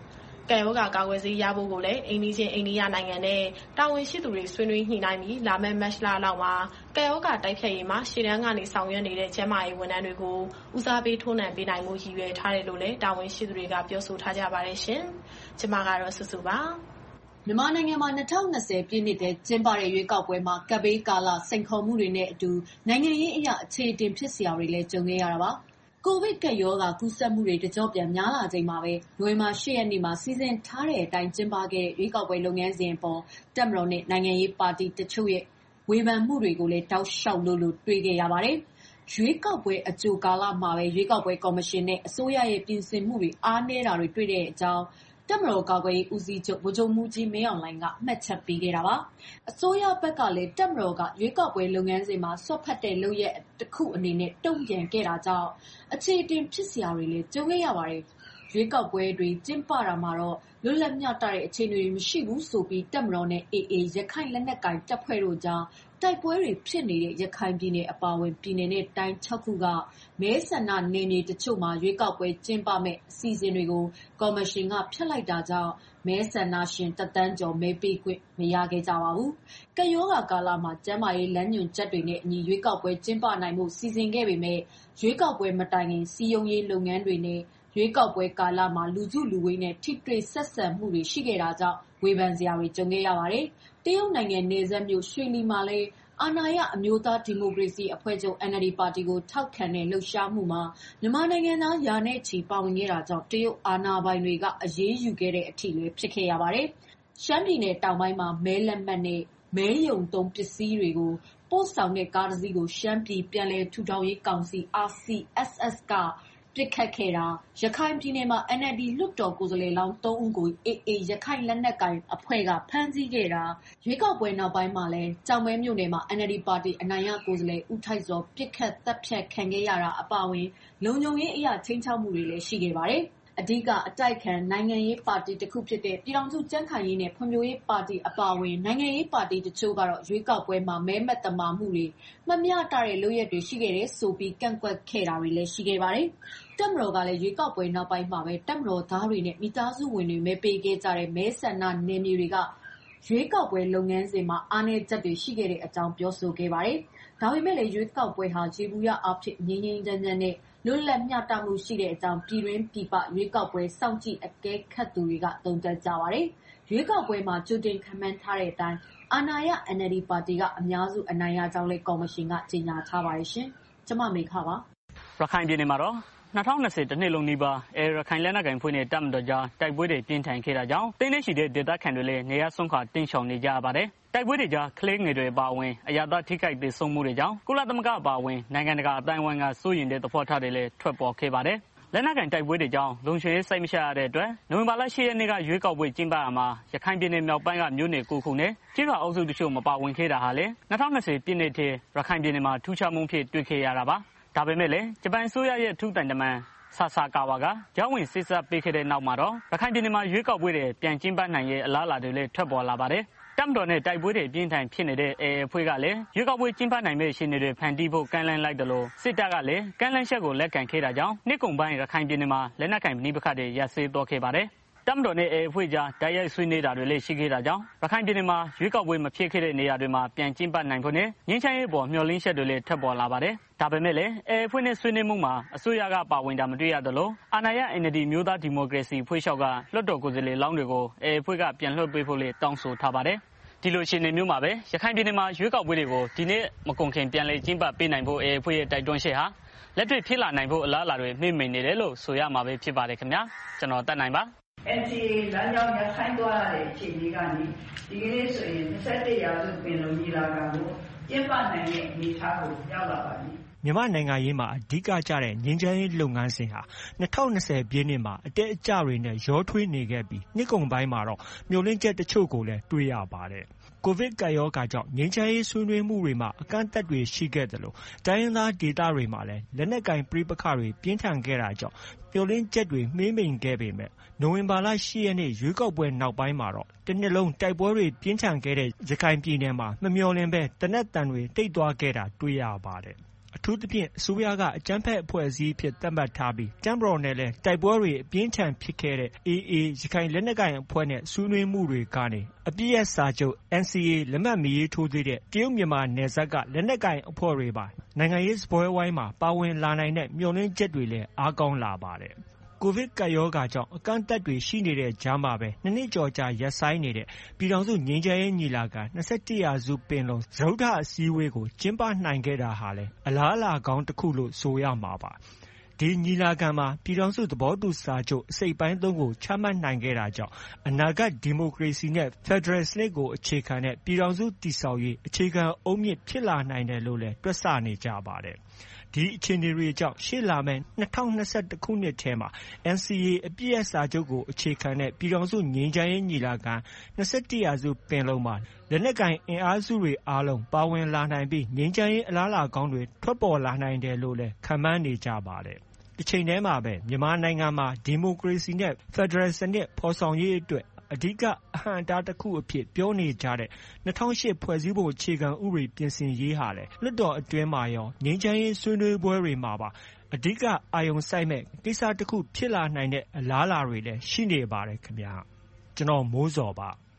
ကပ်ရောဂါကာကွယ်ဆေးရဖို့ကိုလည်းအိမ်နီးချင်းအိန္ဒိယနိုင်ငံနဲ့တာဝန်ရှိသူတွေဆွေးနွေးညှိနှိုင်းပြီးလာမယ့်မတ်လလောက်မှာကပ်ရောဂါတိုက်ဖျက်ရေးမှာရှေ့တန်းကနေဆောင်ရွက်နေတဲ့ကျန်းမာရေးဝန်ထမ်းတွေကိုဦးစားပေးထိုးနှံပေးနိုင်မှုရည်ရွယ်ထားတယ်လို့လည်းတာဝန်ရှိသူတွေကပြောဆိုထားကြပါတယ်ရှင်။ကျွန်မကတော့စုစုပါမြန်မာနိုင်ငံမှာ၂၀၂၀ပြည့်နှစ်ထဲကျင်းပတဲ့ရွေးကောက်ပွဲမှာကပ်ဘေးကာလစိန်ခေါ်မှုတွေနဲ့အတူနိုင်ငံရေးအရအခြေအတင်ဖြစ်စရာတွေလည်းကြုံခဲ့ရတာပါ။ကိုဗစ်ကပ်ရောဂါကူးစက်မှုတွေတကျော့ပြန်များလာချိန်မှာပဲနိုဝင်ဘာ၈ရက်နေ့မှာစီစဉ်ထားတဲ့အတိုင်းကျင်းပခဲ့တဲ့ရွေးကောက်ပွဲလုပ်ငန်းစဉ်အပေါ်တပ်မတော်နဲ့နိုင်ငံရေးပါတီတချို့ရဲ့ဝေဖန်မှုတွေကိုလည်းတောက်လျှောက်လို့လို့တွေ့ခဲ့ရပါတယ်။ရွေးကောက်ပွဲအကြိုကာလမှာပဲရွေးကောက်ပွဲကော်မရှင်နဲ့အစိုးရရဲ့ပြင်ဆင်မှုတွေအားနည်းတာတွေတွေ့တဲ့အကြောင်းတပ်မတော်ကာကွယ်ရေးဦးစီးချုပ်ဗိုလ်ချုပ်မှူးကြီးမင်းအောင်လှိုင်ကမှတ်ချက်ပေးခဲ့တာပါ။အစိုးရဘက်ကလည်းတပ်မတော်ကရွေးကောက်ပွဲလုပ်ငန်းစဉ်မှာစွက်ဖက်တဲ့လုပ်ရပ်တစ်ခုအနေနဲ့တုံ့ပြန်ခဲ့တာကြောင့်အခြေအတင်ဖြစ်စရာတွေလည်းကြုံခဲ့ရပါတယ်။ရွေးကောက်ပွဲတွေကျင်းပတာမှာတော့လွတ်လပ်မျှတတဲ့အခြေအနေတွေမရှိဘူးဆိုပြီးတပ်မတော်နဲ့ အေအေ ရခိုင်လက်နက်ကိုင်တပ်ဖွဲ့တို့ကြားတိုက်ပွဲတွေဖြစ်နေတဲ့ရခိုင်ပြည်နယ်အပါအဝင်ပြည်နယ်နဲ့တိုင်း၆ခုကမဲဆန္ဒနယ်မြေတချို့မှာရွေးကောက်ပွဲကျင်းပမယ့်အစီအစဉ်တွေကိုကော်မရှင်ကဖျက်လိုက်တာကြောင့်မဲဆန္ဒရှင်တစ်သန်းကျော်မဲပေးခွင့်မရခဲ့ကြပါဘူး။ကပ်ရောဂါကာလမှာကျန်းမာရေးလမ်းညွှန်ချက်တွေနဲ့အညီရွေးကောက်ပွဲကျင်းပနိုင်မှုစီစဉ်ခဲ့ပေမဲ့ရွေးကောက်ပွဲမတိုင်ခင်စီယုံရေးလုပ်ငန်းတွေနဲ့ရွေးကောက်ပွဲကာလမှာလူစုလူဝေးနဲ့ထိတွေ့ဆက်ဆံမှုတွေရှိခဲ့တာကြောင့်ဝေဖန်စရာတွေကြုံခဲ့ရပါတယ်။တရုတ်နိုင်ငံနယ်စပ်မြို့ရွှေလီမှာလည်းအာဏာရအမျိုးသားဒီမိုကရေစီအဖွဲ့ချုပ် အန်အယ်လ်ဒီ ပါတီကိုထောက်ခံတဲ့လှုပ်ရှားမှုမှာမြန်မာနိုင်ငံသားရာနဲ့ချီပါဝင်ခဲ့တာကြောင့်တရုတ်အာဏာပိုင်တွေကအရေးယူခဲ့တဲ့အထိလည်းဖြစ်ခဲ့ရပါတယ်။ရှမ်းပြည်နယ်တောင်ပိုင်းမှာမဲလက်မှတ်နဲ့မဲရုံသုံးပစ္စည်းတွေကိုပို့ဆောင်တဲ့ကားတစ်စီးကိုရှမ်းပြည်ပြန်လည်ထူထောင်ရေးကောင်စီ အာစီ အက်စ် အက်စ် ကပစ်ခတ်ခဲ့တာရခိုင်ပြည်နယ်မှာ အန်အယ်လ်ဒီလွှတ်တော်ကိုယ်စားလှယ်လောင်းသုံးဦးကို အေအေ ရခိုင်လက်နက်ကိုင်အဖွဲ့ကဖမ်းဆီးခဲ့တာရွေးကောက်ပွဲနောက်ပိုင်းမှာလည်းကျောက်မဲမြို့နယ်မှာ အန်အယ်လ်ဒီပါတီအနိုင်ရကိုယ်စားလှယ်ဦးထိုက်စောပစ်ခတ်သတ်ဖြတ်ခံခဲ့ရတာအပါအဝင်လုံခြုံရေးအရခြိမ်းခြောက်မှုတွေလည်းရှိခဲ့ပါတယ်။အဓိကအတိုက်ခံနိုင်ငံရေးပါတီတစ်ခုဖြစ်တဲ့ပြည်ထောင်စုကြံ့ခိုင်ရေးနဲ့ဖွံ့ဖြိုးရေးပါတီအပါအဝင်နိုင်ငံရေးပါတီတချို့ကတော့ရွေးကောက်ပွဲမှာမဲမသမာမှုတွေမမျှတတဲ့လုပ်ရပ်တွေရှိခဲ့တယ်ဆိုပြီးကန့်ကွက်ခဲ့တာတွေလည်းရှိခဲ့ပါတယ်။တပ်မတော်ကလည်းရွေးကောက်ပွဲနောက်ပိုင်းမှာပဲတပ်မတော်သားတွေနဲ့မိသားစုဝင်တွေမဲပေးခဲ့ကြတဲ့မဲဆန္ဒနယ်မြေတွေကရွေးကောက်ပွဲလုပ်ငန်းစဉ်မှာအားနည်းချက်တွေရှိခဲ့တဲ့အကြောင်းပြောဆိုခဲ့ပါတယ်။ဒါပေမဲ့လည်းရွေးကောက်ပွဲဟာယေဘုယျအားဖြင့်ငြိမ်းငြိမ်းချမ်းချမ်းနဲ့လွတ်လပ်မျှတမှုရှိတဲ့အကြောင်းပြည်တွင်းပြည်ပရွေးကောက်ပွဲစောင့်ကြည့်အကဲခတ်သူတွေကသုံးသပ်ကြပါတယ်။ရွေးကောက်ပွဲမှာကြိုတင်ခန့်မှန်းထားတဲ့အတိုင်းအာဏာရ အန်အယ်လ်ဒီပါတီကအများစုအနိုင်ရကြောင်းလည်းကော်မရှင်ကကြေညာထားပါတယ်ရှင်။ကျွန်မမေခပါ။ရခိုင်ပြည်နယ်မှာတော့၂၀၂၀တနှစ်လုံးနီးပါးအဲရခိုင်လက်နက်ကိုင်ဖွဲ့နဲ့တပ်မတော်ကြားတိုက်ပွဲတွေပြင်းထန်ခဲ့တာကြောင့်တိမ့်နေရှိတဲ့ဒေသခံတွေလည်းနေရဆုံးခါတင်းရှောင်နေကြရပါတယ်။တိုက်ပွဲတွေကြားကလေးငယ်တွေပါဝင်အရာသားထိခိုက်ဒေဆုံးမှုတွေကြောင့်ကုလသမဂ္ဂပါဝင်နိုင်ငံတကာအတိုင်းအဝိုင်းကစိုးရိမ်တဲ့သဘောထားတွေလည်းထွက်ပေါ်ခဲ့ပါတယ်။လက်နက်ကိုင်တိုက်ပွဲတွေကြောင့်လုံခြုံရေးစိတ်မချရတဲ့အတွက်နိုဝင်ဘာလ၈ရက်နေ့ကရွေးကောက်ပွဲကျင်းပရာမှာရခိုင်ပြည်နယ်မြောက်ပိုင်းကမြို့နယ်ကိုခုနဲ့ကျေးရွာအုပ်စုတချို့မပါဝင်ခဲ့တာဟာလည်း၂၀၂၀ပြည့်နှစ်ထဲရခိုင်ပြည်နယ်မှာထူးခြားမှုဖြစ်တွေ့ခဲ့ရတာပါ။ဒါပေမဲ့လည်းဂျပန်အစိုးရရဲ့ထူးတန်တမန်ဆာဆာကာဝါကကြောင်းဝင်စစ်ဆက်ပေးခဲ့တဲ့နောက်မှာတော့ရခိုင်ပြည်နယ်မှာရွေးကောက်ပွဲတွေပြန်ကျင်းပနိုင်ရဲ့အလားအလာတွေလည်းထွက်ပေါ်လာပါတယ်။တပ်မတော်နဲ့တိုက်ပွဲတွေပြင်းထန်ဖြစ်နေတဲ့အေအေအဖွဲ့ကလည်းရွေးကောက်ပွဲကျင်းပနိုင်မယ့်အခြေအနေတွေဖန်တီးဖို့ကမ်းလှမ်းလိုက်တယ်လို့စစ်တပ်ကလည်းကမ်းလှမ်းချက်ကိုလက်ခံခဲ့တာကြောင့်နှစ်ကုန်ပိုင်းရခိုင်ပြည်နယ်မှာလက်နက်ကိုင်ပဋိပက္ခတွေရပ်စဲသွားခဲ့ပါတယ်။တပ်မတော်နဲ့အေအေအဖွဲ့ကြားတိုက်ရိုက်ဆွေးနွေးတာတွေလည်းရှိခဲ့တာကြောင့်ရခိုင်ပြည်နယ်မှာရွေးကောက်ပွဲမဖြစ်ခဲ့တဲ့နေရာတွေမှာပြန်ကျင်းပနိုင်ဖို့နဲ့ငြိမ်းချမ်းရေးပေါ်မျှော်လင့်ချက်တွေလည်းထပ်ပေါ်လာပါတယ်။ဒါပေမဲ့လည်းအေအေအဖွဲ့နဲ့ဆွေးနွေးမှုမှာအစိုးရကပါဝင်တာမတွေ့ရသလိုအာဏာရ အန်အယ်လ်ဒီမျိုးသားဒီမိုကရေစီအဖွဲ့ချုပ်ကလွှတ်တော်ကိုယ်စားလှယ်လောင်းတွေကိုအေအေအဖွဲ့ကပြန်လွှတ်ပေးဖို့လည်းတောင်းဆိုထားပါတယ်။ဒီလိုအခြေအနေမျိုးမှာပဲရခိုင်ပြည်နယ်မှာရွေးကောက်ပွဲတွေကိုဒီနေ့မကုန်ခင်ပြန်လည်ကျင်းပပေးနိုင်ဖို့အေအေအဖွဲ့ရဲ့တိုက်တွန်းချက်ဟာလက်တွေ့ဖြစ်လာနိုင်ဖို့အလားအလာတွေမှိတ်မိန်နေတယ်လို့ဆိုရမှာပဲဖြစ်ပါတယ်ခင်ဗျာကျွန်တော်တက်နိုင်ပါအန်စီအေ လမ်းကြောင်းရခိုင်သွားရတဲ့အခြေအနေကနေဒီကနေ့ဆိုရင်၂၁ရာစုပင်လုံညီလာခံကိုကျင်းပနိုင်တဲ့အနေအထားကိုရောက်လာပါပြီ။မြန်မာနိုင်ငံရေးမှာအဓိကကျတဲ့ငြိမ်းချမ်းရေးလုပ်ငန်းစဉ်ဟာ၂၀၂၀ပြည့်နှစ်မှာအတက်အကျတွေနဲ့ရောထွေးနေခဲ့ပြီးနှစ်ကုန်ပိုင်းမှာတော့မျှော်လင့်ချက်တချို့ကိုလည်းတွေ့ရပါတယ်။ကိုဗစ်ကပ်ရောဂါကြောင့်ငြိမ်းချမ်းရေးဆွေးနွေးမှုတွေမှာအကန့်အသတ်တွေရှိခဲ့သလိုတိုင်းရင်းသားဒေသတွေမှာလည်းလက်နက်ကိုင်ပဋိပက္ခတွေပြင်းထန်ခဲ့တာကြောင့်မျှော်လင့်ချက်တွေမှေးမှိန်ခဲ့ပေမဲ့နိုဝင်ဘာလ၈ရက်နေ့ရွေးကောက်ပွဲနောက်ပိုင်းမှာတော့တစ်နှစ်လုံးတိုက်ပွဲတွေပြင်းထန်ခဲ့တဲ့ရခိုင်ပြည်နယ်မှာမမျှော်လင့်ပဲသေနတ်သံတွေတိတ်သွားခဲ့တာတွေ့ရပါတယ်။အထူးသဖြင့်အစိုးရကအကြမ်းဖက်အဖွဲ့အစည်းအဖြစ်သတ်မှတ်ထားပြီးတပ်မတော်နဲ့လည်းတိုက်ပွဲတွေအပြင်းထန်ဖြစ်ခဲ့တဲ့ အေအေ ရခိုင်လက်နက်ကိုင်အဖွဲ့နဲ့ဆွေးနွေးမှုတွေကနေအပစ်ရပ်စာချုပ် အန်စီအေ လက်မှတ်မရေးထိုးသေးတဲ့တရုတ်မြန်မာနယ်စပ်ကလက်နက်ကိုင်အဖွဲ့တွေပါနိုင်ငံရေးစပွဲဝိုင်းမှာပါဝင်လာနိုင်တဲ့မျှော်လင့်ချက်တွေလည်းအားကောင်းလာပါတယ်။ ကိုဗစ်ကပ်ရောဂါကြောင့်အကန့်အသတ်တွေရှိနေတဲ့ကြားမှာပဲနှစ်နှစ်ကျော်ကြာရပ်ဆိုင်းနေတဲ့ပြည်ထောင်စုငြိမ်းချမ်းရေးညီလာခံ၂၁ရာစုပင်လုံစတုတ္ထအစည်းအဝေးကိုကျင်းပနိုင်ခဲ့တာဟာလည်းအလားအလာကောင်းတစ်ခုလို့ဆိုရမှာပါ။ဒီညီလာခံမှာပြည်ထောင်စုသဘောတူစာချုပ်အစိတ်အပိုင်းသုံးကိုချမှတ်နိုင်ခဲ့တာကြောင့်အနာဂတ်ဒီမိုကရေစီနဲ့ဖက်ဒရယ်စနစ်ကိုအခြေခံတဲ့ပြည်ထောင်စုတည်ဆောက်ရေးအခြေခံအုတ်မြစ်ဖြစ်လာနိုင်တယ်လို့လည်းတွက်ဆနေကြပါတယ်။ဒီအခြေအနေတွေကြောင့်ရှေ့လာမယ့်၂၀၂၁ခုနှစ်ထဲမှာ အန်စီအေ အပစ်ရပ်စာချုပ်ကိုအခြေခံတဲ့ပြည်ထောင်စုငြိမ်းချမ်းရေးညီလာခံ၂၁ရာစုပင်လုံမှာလက်နက်ကိုင်အင်အားစုတွေအားလုံးပါဝင်လာနိုင်ပြီးငြိမ်းချမ်းရေးအလားအလာကောင်းတွေထွက်ပေါ်လာနိုင်တယ်လို့လည်းခန့်မှန်းနေကြပါတယ်။တစ်ချိန်တည်းမှာပဲမြန်မာနိုင်ငံမှာဒီမိုကရေစီနဲ့ဖက်ဒရယ်စနစ်ဖော်ဆောင်ရေးအတွက်အဓိကအဟန့်အတားတစ်ခုအဖြစ်ပြောနေကြတဲ့၂၀၀၈ဖွဲ့စည်းပုံအခြေခံဥပဒေပြင်ဆင်ရေးဟာလည်းလွှတ်တော်အတွင်းမှာရောငြိမ်းချမ်းရေးဆွေးနွေးပွဲတွေမှာပါအဓိကအာရုံစိုက်မဲ့ကိစ္စတစ်ခုဖြစ်လာနိုင်တဲ့အလားအလာတွေလည်းရှိနေပါတယ်ခင်ဗျာ။ကျွန်တော်မိုးစောပါ။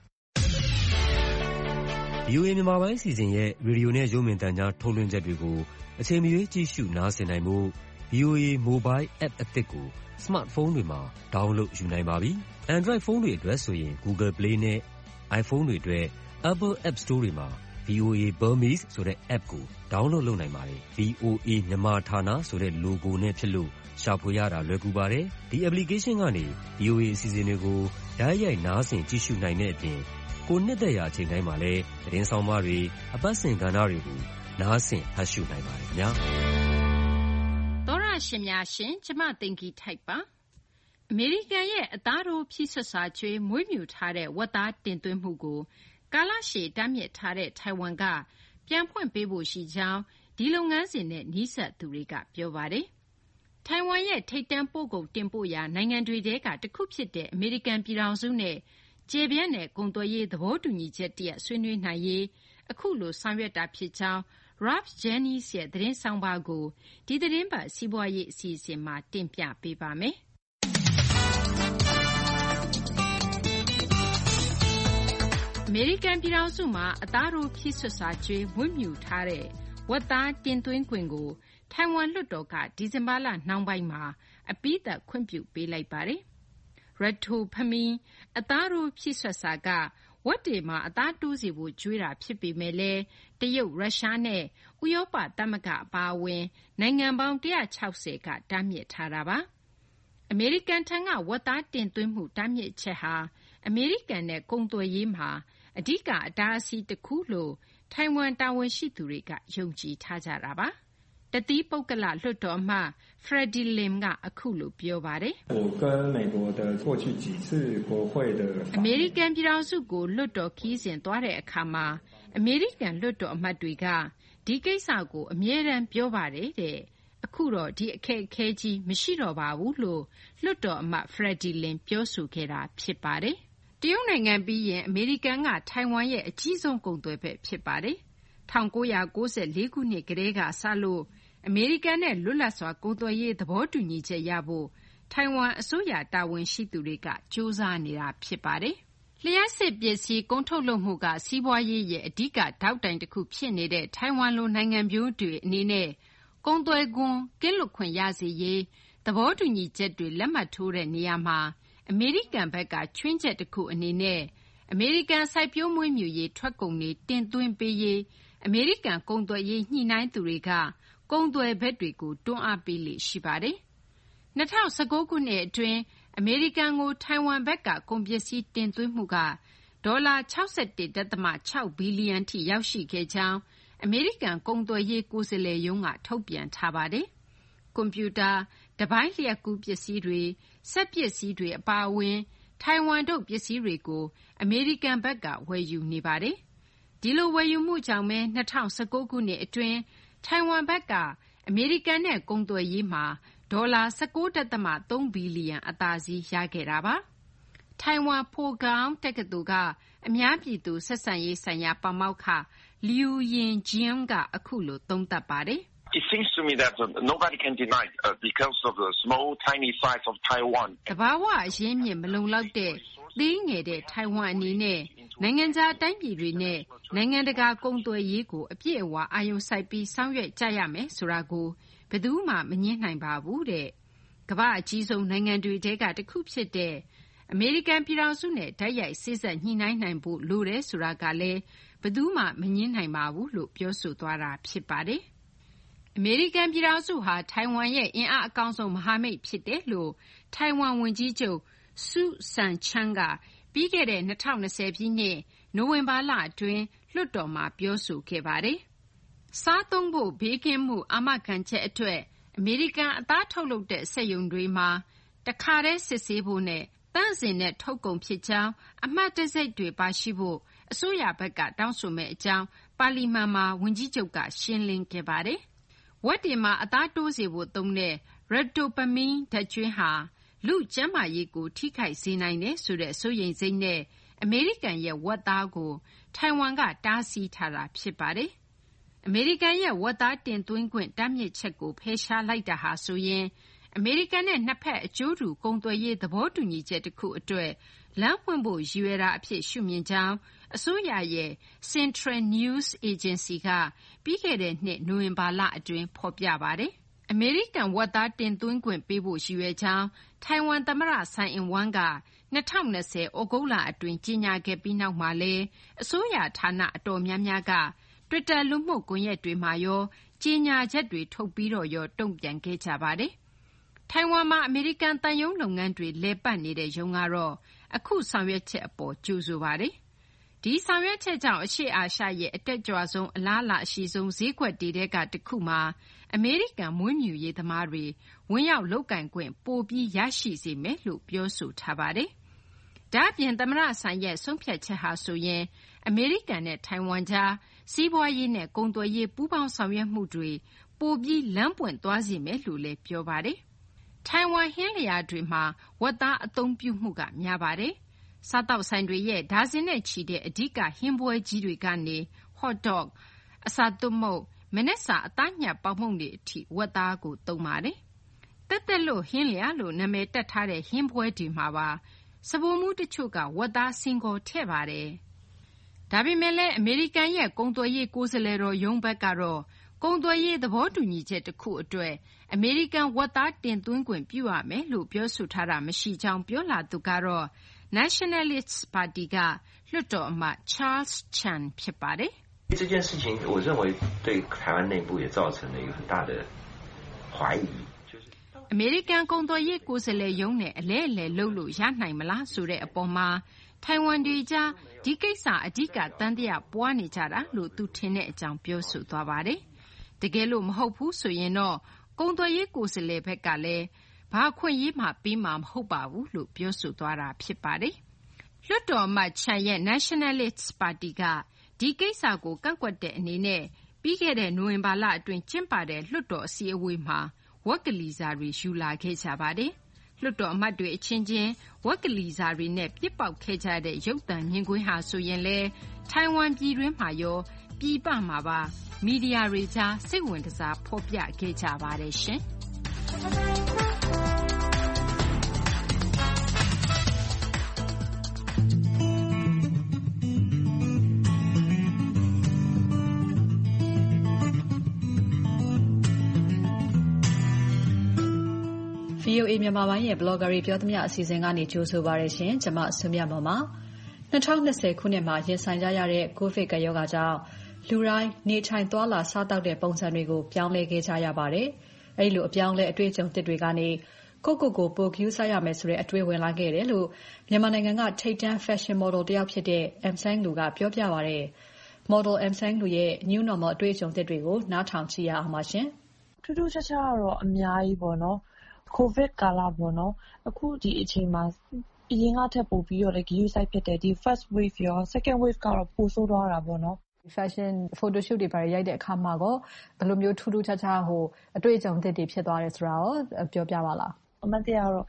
ဗွီအိုအေ မြန်မာပိုင်းအစီအစဉ်ရဲ့ရေဒီယိုနဲ့ရုပ်မြင်သံကြားထုတ်လွှင့်ချက်တွေကိုအချိန်မရွေးကြည့်ရှုနားဆင်နိုင်ဖို့ ဗွီအိုအေ Mobile App အသစ်ကိုစမတ်ဖုန်းတွေမှာ download ယူနိုင်ပါပြီ။ Android ဖုန်းတွေအတွက်ဆိုရင် Google Play နဲ့ iPhone တွေအတွက် Apple App Store တွေမှာ ဗွီအိုအေ Burmese ဆိုတဲ့ app ကို download လုပ်နိုင်ပါတယ်။ ဗွီအိုအေ မြန်မာဌာနဆိုတဲ့ logo နဲ့ဖြစ်လို့ရှာဖွေရတာလွယ်ကူပါတယ်။ဒီ application ကနေ ဗွီအိုအေအစီအစဉ်တွေကိုတိုက်ရိုက်နားဆင်ကြည့်ရှုနိုင်တဲ့အပြင်ကိုနှစ်သက်ရာအချိန်တိုင်းမှာလည်းသတင်းဆောင်မတွေအပတ်စဉ်ကဏ္ဍတွေကိုနားဆင်ဖတ်ရှုနိုင်ပါတယ်ခင်ဗျာ။သောရရှင်များရှင်ကျမသိင်္ဂီထိုက်ပါအမေရိကန်ရဲ့အသားတိုးဖြည့်ဆွတ်စာကျွေးမွေးမြူထားတဲ့ဝက်သားတင်သွင်းမှုကိုကာလရှည်တားမြစ်ထားတဲ့ထိုင်ဝမ်ကပြန်ဖွင့်ပေးဖို့ရှိကြောင်းဒီလုပ်ငန်းစဉ်နဲ့နီးစပ်သူတွေကပြောပါတယ်။ထိုင်ဝမ်ရဲ့ထိပ်တန်းပို့ကုန်တင်ပို့ရာနိုင်ငံတွေထဲကတစ်ခုဖြစ်တဲ့အမေရိကန်ပြည်ထောင်စုနဲ့ကျေပြန့်တဲ့ကုန်သွယ်ရေးသဘောတူညီချက်တရပ်ဆွေးနွေးနိုင်ရေးအခုလိုဆောင်ရွက်တာဖြစ်ကြောင်း Ralph Jennings ရဲ့သတင်းဆောင်ပါကိုဒီသတင်းပတ်စီးပွားရေးအစီအစဉ်မှာတင်ပြပေးပါမယ်။အမေရိကန်ပြည်ထောင်စုမှာအသားတိုးဖြည့်စွက်စာကျွေးမွေးမြူထားတဲ့ဝက်သားတင်သွင်းခွင့်ကိုထိုင်ဝမ်လွှတ်တော်ကဒီဇင်ဘာလနှောင်းပိုင်းမှာအပြီးသတ်ခွင့်ပြုပေးလိုက်ပါတယ်။ Retto ဖမင်းအသားတိုးဖြည့်စွက်စာကဝက်တွေမှာအသားတိုးစေဖို့ကျွေးတာဖြစ်ပေမဲ့လည်းတရုတ်ရုရှားနဲ့ဥရောပသမဂ္ဂအပါအဝင်နိုင်ငံပေါင်း၁၆၀ကတားမြစ်ထားတာပါ။အမေရိကန်ထံကဝက်သားတင်သွင်းမှုတားမြစ်ချက်ဟာအမေရိကန်နဲ့ကုန်သွယ်ရေးမှာအဓိကအတားအဆီးတစ်ခုလို့ထိုင်ဝမ်တာဝန်ရှိသူတွေကယုံကြည်ထားကြတာပါ။တသီးပုဂ္ဂလလွှတ်တော်အမတ် Freddie Lim ကအခုလိုပြောပါတယ်။အမေရိကန်ပြည်ထောင်စုကိုလွှတ်တော်ခီးစဉ်သွားတဲ့အခါမှာအမေရိကန်လွှတ်တော်အမတ်တွေကဒီကိစ္စကိုအမြဲတမ်းပြောပါတယ်တဲ့။အခုတော့ဒီအခက်အခဲကြီးမရှိတော့ပါဘူးလို့လွှတ်တော်အမတ် Freddie Lim ပြောဆိုခဲ့တာဖြစ်ပါတယ်။တရုတ်နိုင်ငံပြီးရင်အမေရိကန်ကထိုင်ဝမ်ရဲ့အကြီးဆုံးကုန်သွယ်ဘက်ဖြစ်ပါတယ်။၁၉၉၄ခုနှစ်ကတည်းကစလို့အမေရိကန်နဲ့လွတ်လပ်စွာကုန်သွယ်ရေးသဘောတူညီချက်ရဖို့ထိုင်ဝမ်အစိုးရတာဝန်ရှိသူတွေကကြိုးစားနေတာဖြစ်ပါတယ်။လျှပ်စစ်ပစ္စည်းကုန်ထုတ်လုပ်မှုကစီးပွားရေးရဲ့အဓိကဒေါက်တိုင်တစ်ခုဖြစ်နေတဲ့ထိုင်ဝမ်လိုနိုင်ငံမျိုးတွေအနေနဲ့ကုန်သွယ်ခွန်ကင်းလွတ်ခွင့်ရစေရေးသဘောတူညီချက်တွေလက်မှတ်ထိုးတဲ့နေရာမှာအမေရိကန်ဘက်ကချွင်းချက်တစ်ခုအနေနဲ့အမေရိကန်စိုက်ပျိုးမွေးမြူရေးထွက်ကုန်တွေတင်သွင်းပေးရေးအမေရိကန်ကုန်သွယ်ရေးညှိနှိုင်းသူတွေကကုန်သွယ်ဘက်တွေကိုတွန်းအားပေးလေ့ရှိပါတယ်။၂၀၁၉ခုနှစ်အတွင်းအမေရိကန်ကိုထိုင်ဝမ်ဘက်ကကုန်ပစ္စည်းတင်သွင်းမှုကဒေါ်လာ၆၁.၆ဘီလီယံထိရောက်ရှိခဲ့ကြောင်းအမေရိကန်ကုန်သွယ်ရေးကိုယ်စားလှယ်ရုံးကထုတ်ပြန်ထားပါတယ်။ကွန်ပျူတာ၊တပိုင်းလျှပ်ကူးပစ္စည်းတွေ၊စက်ပစ္စည်းတွေအပါအဝင်ထိုင်ဝမ်ထုတ်ပစ္စည်းတွေကိုအမေရိကန်ဘက်ကဝယ်ယူနေပါတယ်။ဒီလိုဝယ်ယူမှုကြောင့်ပဲ၂၀၁၉ခုနှစ်အတွင်းထိုင်ဝမ်ဘက်ကအမေရိကန်နဲ့ကုန်သွယ်ရေးမှာဒေါ်လာ၁၉.၃ဘီလီယံအသာစီးရခဲ့တာပါ။ထိုင်ဝမ်ဖိုဂေါင်းတက္ကသိုလ်ကအများပြည်သူဆက်ဆံရေးဆိုင်ရာပါမောက္ခ Liu Yinjian ကအခုလိုသုံးသပ်ပါတယ်။ It seems to me that uh, nobody can deny uh, because of the small, tiny size of Taiwan. တဘာဝအရင်းမြစ်မလုံလောက်တဲ့သေးငယ်တဲ့ထိုင်ဝမ်အနေနဲ့နိုင်ငံခြားတိုင်းပြည်တွေနဲ့နိုင်ငံတကာကုန်သွယ်ရေးကိုအပြည့်အဝအာရုံစိုက်ပြီးဆောင်ရွက်ကြရမယ်ဆိုတာကိုဘယ်သူမှမငြင်းနိုင်ပါဘူးတဲ့ကမ္ဘာအကြီးဆုံးနိုင်ငံတွေထဲကတစ်ခုဖြစ်တဲ့အမေရိကန်ပြည်ထောင်စုနဲ့ဓာတ်ရိုက်စေ့စပ်ညှိနှိုင်းနိုင်ဖို့လိုတယ်ဆိုတာကလည်းဘယ်သူမှမငြင်းနိုင်ပါဘူးလို့ပြောဆိုသွားတာဖြစ်ပါတယ်အမေရိကန်ပြည်ထောင်စုဟာထိုင်ဝမ်ရဲ့အင်အားအကောင်းဆုံးမဟာမိတ်ဖြစ်တယ်လို့ထိုင်ဝမ်ဝန်ကြီးချုပ်ဆူဆန်ချန်းကပြီးခဲ့တဲ့၂၀၂၀ပြည့်နှစ်နိုဝင်ဘာလအတွင်းလွှတ်တော်မှာပြောဆိုခဲ့ပါတယ်။စားသုံးဖို့ဘေးကင်းမှုအာမခံချက်အတွက်အမေရိကန်အသားထုတ်လုပ်တဲ့စက်ရုံတွေမှာတခါတည်းစစ်ဆေးဖို့နဲ့သန့်စင်တဲ့ထုတ်ကုန်ဖြစ်ကြောင်းအမှတ်တံဆိပ်တွေပါရှိဖို့အစိုးရဘက်ကတောင်းဆိုမယ့်အကြောင်းပါလီမန်မှာဝန်ကြီးချုပ်ကရှင်းလင်းခဲ့ပါတယ်။ဝက်တွေမှာအသားတိုးစေဖို့သုံးတဲ့ Ractopamine ဓာတ်ကြွင်းဟာလူကျန်းမာရေးကိုထိခိုက်စေနိုင်တယ်ဆိုတဲ့စိုးရိမ်စိတ်နဲ့အမေရိကန်ရဲ့ဝက်သားကိုထိုင်ဝမ်ကတားဆီးထားတာဖြစ်ပါတယ်။အမေရိကန်ရဲ့ဝက်သားတင်သွင်းခွင့်တားမြစ်ချက်ကိုဖယ်ရှားလိုက်တာဟာဆိုရင်အမေရိကန်နဲ့နှစ်ဖက်အကျိုးတူကုန်သွယ်ရေးသဘောတူညီချက်တစ်ခုအတွက်လမ်းဖွင့်ဖို့ရည်ရွယ်တာအဖြစ်ရှုမြင်ကြောင်းအစိုးရရဲ့ Central News Agency ကပြီးခဲ့တဲ့နှစ်နိုဝင်ဘာလအတွင်းဖော်ပြပါတယ်။အမေရိကန်ဝက်သားတင်သွင်းခွင့်ပေးဖို့ရည်ရွယ်ကြောင်းထိုင်ဝမ်သမ္မတဆိုင်အင်ဝမ်က၂၀၂၀ဩဂုတ်လအတွင်းကြေညာခဲ့ပြီးနောက်မှာလည်းအစိုးရဌာနအတော်များများက Twitter လူမှုကွန်ရက်တွေမှာရောကြေညာချက်တွေထုတ်ပြီးတော့ရောတုံ့ပြန်ခဲ့ကြပါတယ်။ထိုင်ဝမ်မှာအမေရိကန်သံရုံးလုပ်ငန်းတွေလည်ပတ်နေတဲ့ရုံးကတော့အခုဆောင်ရွက်ချက်အပေါ်ကြိုဆိုပါတယ်။ဒီဆောင်ရွက်ချက်ကြောင့်အရှေ့အာရှရဲ့အတက်ကြွဆုံးအလားအလာအရှိဆုံးဈေးကွက်တွေထဲကတစ်ခုမှာအမေရိကန်မွေးမြူရေးသမားတွေဝင်ရောက်လုပ်ကိုင်ခွင့်ပိုပြီးရရှိစေမယ်လို့ပြောဆိုထားပါတယ်။ဒါ့အပြင်သမ္မတဆိုင်ရဲ့ဆုံးဖြတ်ချက်ဟာဆိုရင်အမေရိကန်နဲ့ထိုင်ဝမ်ကြားစီးပွားရေးနဲ့ကုန်သွယ်ရေးပူးပေါင်းဆောင်ရွက်မှုတွေပိုပြီးလမ်းပွင့်သွားစေမယ်လို့လည်းပြောပါတယ်။ထိုင်ဝမ်ဟင်းလျာတွေမှာဝက်သားအသုံးပြုမှုကများပါတယ်။စားတောက်ဆိုင်တွေရဲ့ဒါဇင်နဲ့ချီတဲ့အဓိကဟင်းပွဲကြီးတွေကနေ hot dog အစာသွပ်မုန့်မနက်စာအသားညှပ်ပေါင်မုန့်တွေအထိဝက်သားကိုသုံးပါတယ်။တက်တက်လို့ဟင်းလျာလို့နာမည်တက်ထားတဲ့ဟင်းပွဲတွေမှာပါစပိုမှုတချို့ကဝက်သားစင်ကောထည့်ပါတယ်။ဒါပေမဲ့လည်းအမေရိကန်ရဲ့ကုန်သွယ်ရေးကိုယ်စားလှယ်တော်ရုံးဘက်ကတော့ကုန်သွယ်ရေးသဘောတူညီချက်တစ်ခုအတွက်အမေရိကန်ဝက်သားတင်သွင်းခွင့်ပြုရမယ်လို့ပြောဆိုထားတာမရှိကြောင်းပြောလာသူကတော့ Nationalist Party ကလွှတ်တော်အမတ် Charles Chan ဖြစ်ပါတယ်။这件事情我认为对台湾内部也造成了一个很大的怀疑အမေရိကန်ကုန်သွယ်ရေးကိုယ်စားလှယ်ရုံးနဲ့အလဲအလဲလုပ်လို့ရနိုင်မလားဆိုတဲ့အပေါ်မှာထိုင်ဝမ်တွေကြားဒီကိစ္စအဓိကတန်တရားပွားနေကြတာလို့သူထင်တဲ့အကြောင်းပြောဆိုသွားပါတယ်။တကယ်လို့မဟုတ်ဘူးဆိုရင်တော့ကုန်သွယ်ရေးကိုယ်စားလှယ်ဘက်ကလည်းဘာခွင့်ရေးမှပေးမှာမဟုတ်ပါဘူးလို့ပြောဆိုသွားတာဖြစ်ပါတယ်။လွှတ်တော်အမတ်ချန်ရဲ့ Nationalist Party ကဒီကိစ္စကိုကန့်ကွက်တဲ့အနေနဲ့ပြီးခဲ့တဲ့နိုဝင်ဘာလအတွင်းကျင်းပတဲ့လွှတ်တော်အစည်းအဝေးမှာဝက်ကလီစာတွေယူလာခဲ့ကြပါတယ်။လွှတ်တော်အမတ်တွေအချင်းချင်းဝက်ကလီစာတွေနဲ့ပြစ်ပေါက်ခဲ့ကြတဲ့ရုပ်သံမြင်ကွင်းဟာဆိုရင်လည်းထိုင်ဝမ်ပြည်တွင်းမှာရောပြည်ပမှာပါမီဒီယာတွေကြားစိတ်ဝင်စားဖော်ပြခဲ့ကြပါတယ်ရှင်။ဗွီအိုအေ မြန်မာပိုင်းရဲ့ blogger တွေပြောသမျှအစီအစဉ်ကနေကြိုဆိုပါရရှင်။ကျွန်မဆွေမြတ်မောင်ပါ။၂၀၂၀ခုနှစ်မှာရင်ဆိုင်ကြရတဲ့ကိုဗစ်ကပ်ရောဂါကြောင့်လူတိုင်းနေထိုင်သွားလာစားတောက်တဲ့ပုံစံတွေကိုပြောင်းလဲခဲ့ကြရပါတယ်။အဲဒီလိုအပြောင်းလဲအတွေ့အကြုံသစ်တွေကနေကိုယ့်ကိုယ်ကိုပိုကျူးစားရမယ်ဆိုတဲ့အတွေ့ဝင်လာခဲ့တယ်လို့မြန်မာနိုင်ငံကထိပ်တန်း fashion model တယောက်ဖြစ်တဲ့ M Sang Lu ကပြောပြပါတယ်။ model M Sang Lu ရဲ့ new normal အတွေ့အကြုံသစ်တွေကိုနားထောင်ကြည့်ရအောင်ပါရှင်။ထူးထူးခြားခြားကတော့အများကြီးပေါ့နော်။ ကိုဗစ်ကာလပေါ့နော်အခုဒီအချိန်မှာအရင်ကထက်ပိုပြီးတော့လည်းဂရုစိုက်ဖြစ်တယ်ဒီ first wave ရော second wave ကတော့ပိုဆိုးသွားတာပေါ့နော် fashion photo shoot တွေပါရိုက်တဲ့အခါမှာကောဘယ်လိုမျိုးထူးထူးခြားခြားဟိုအတွေ့အကြုံသစ်တွေဖြစ်သွားတယ်ဆိုတာရောပြောပြပါလားအမှန်တရားတော့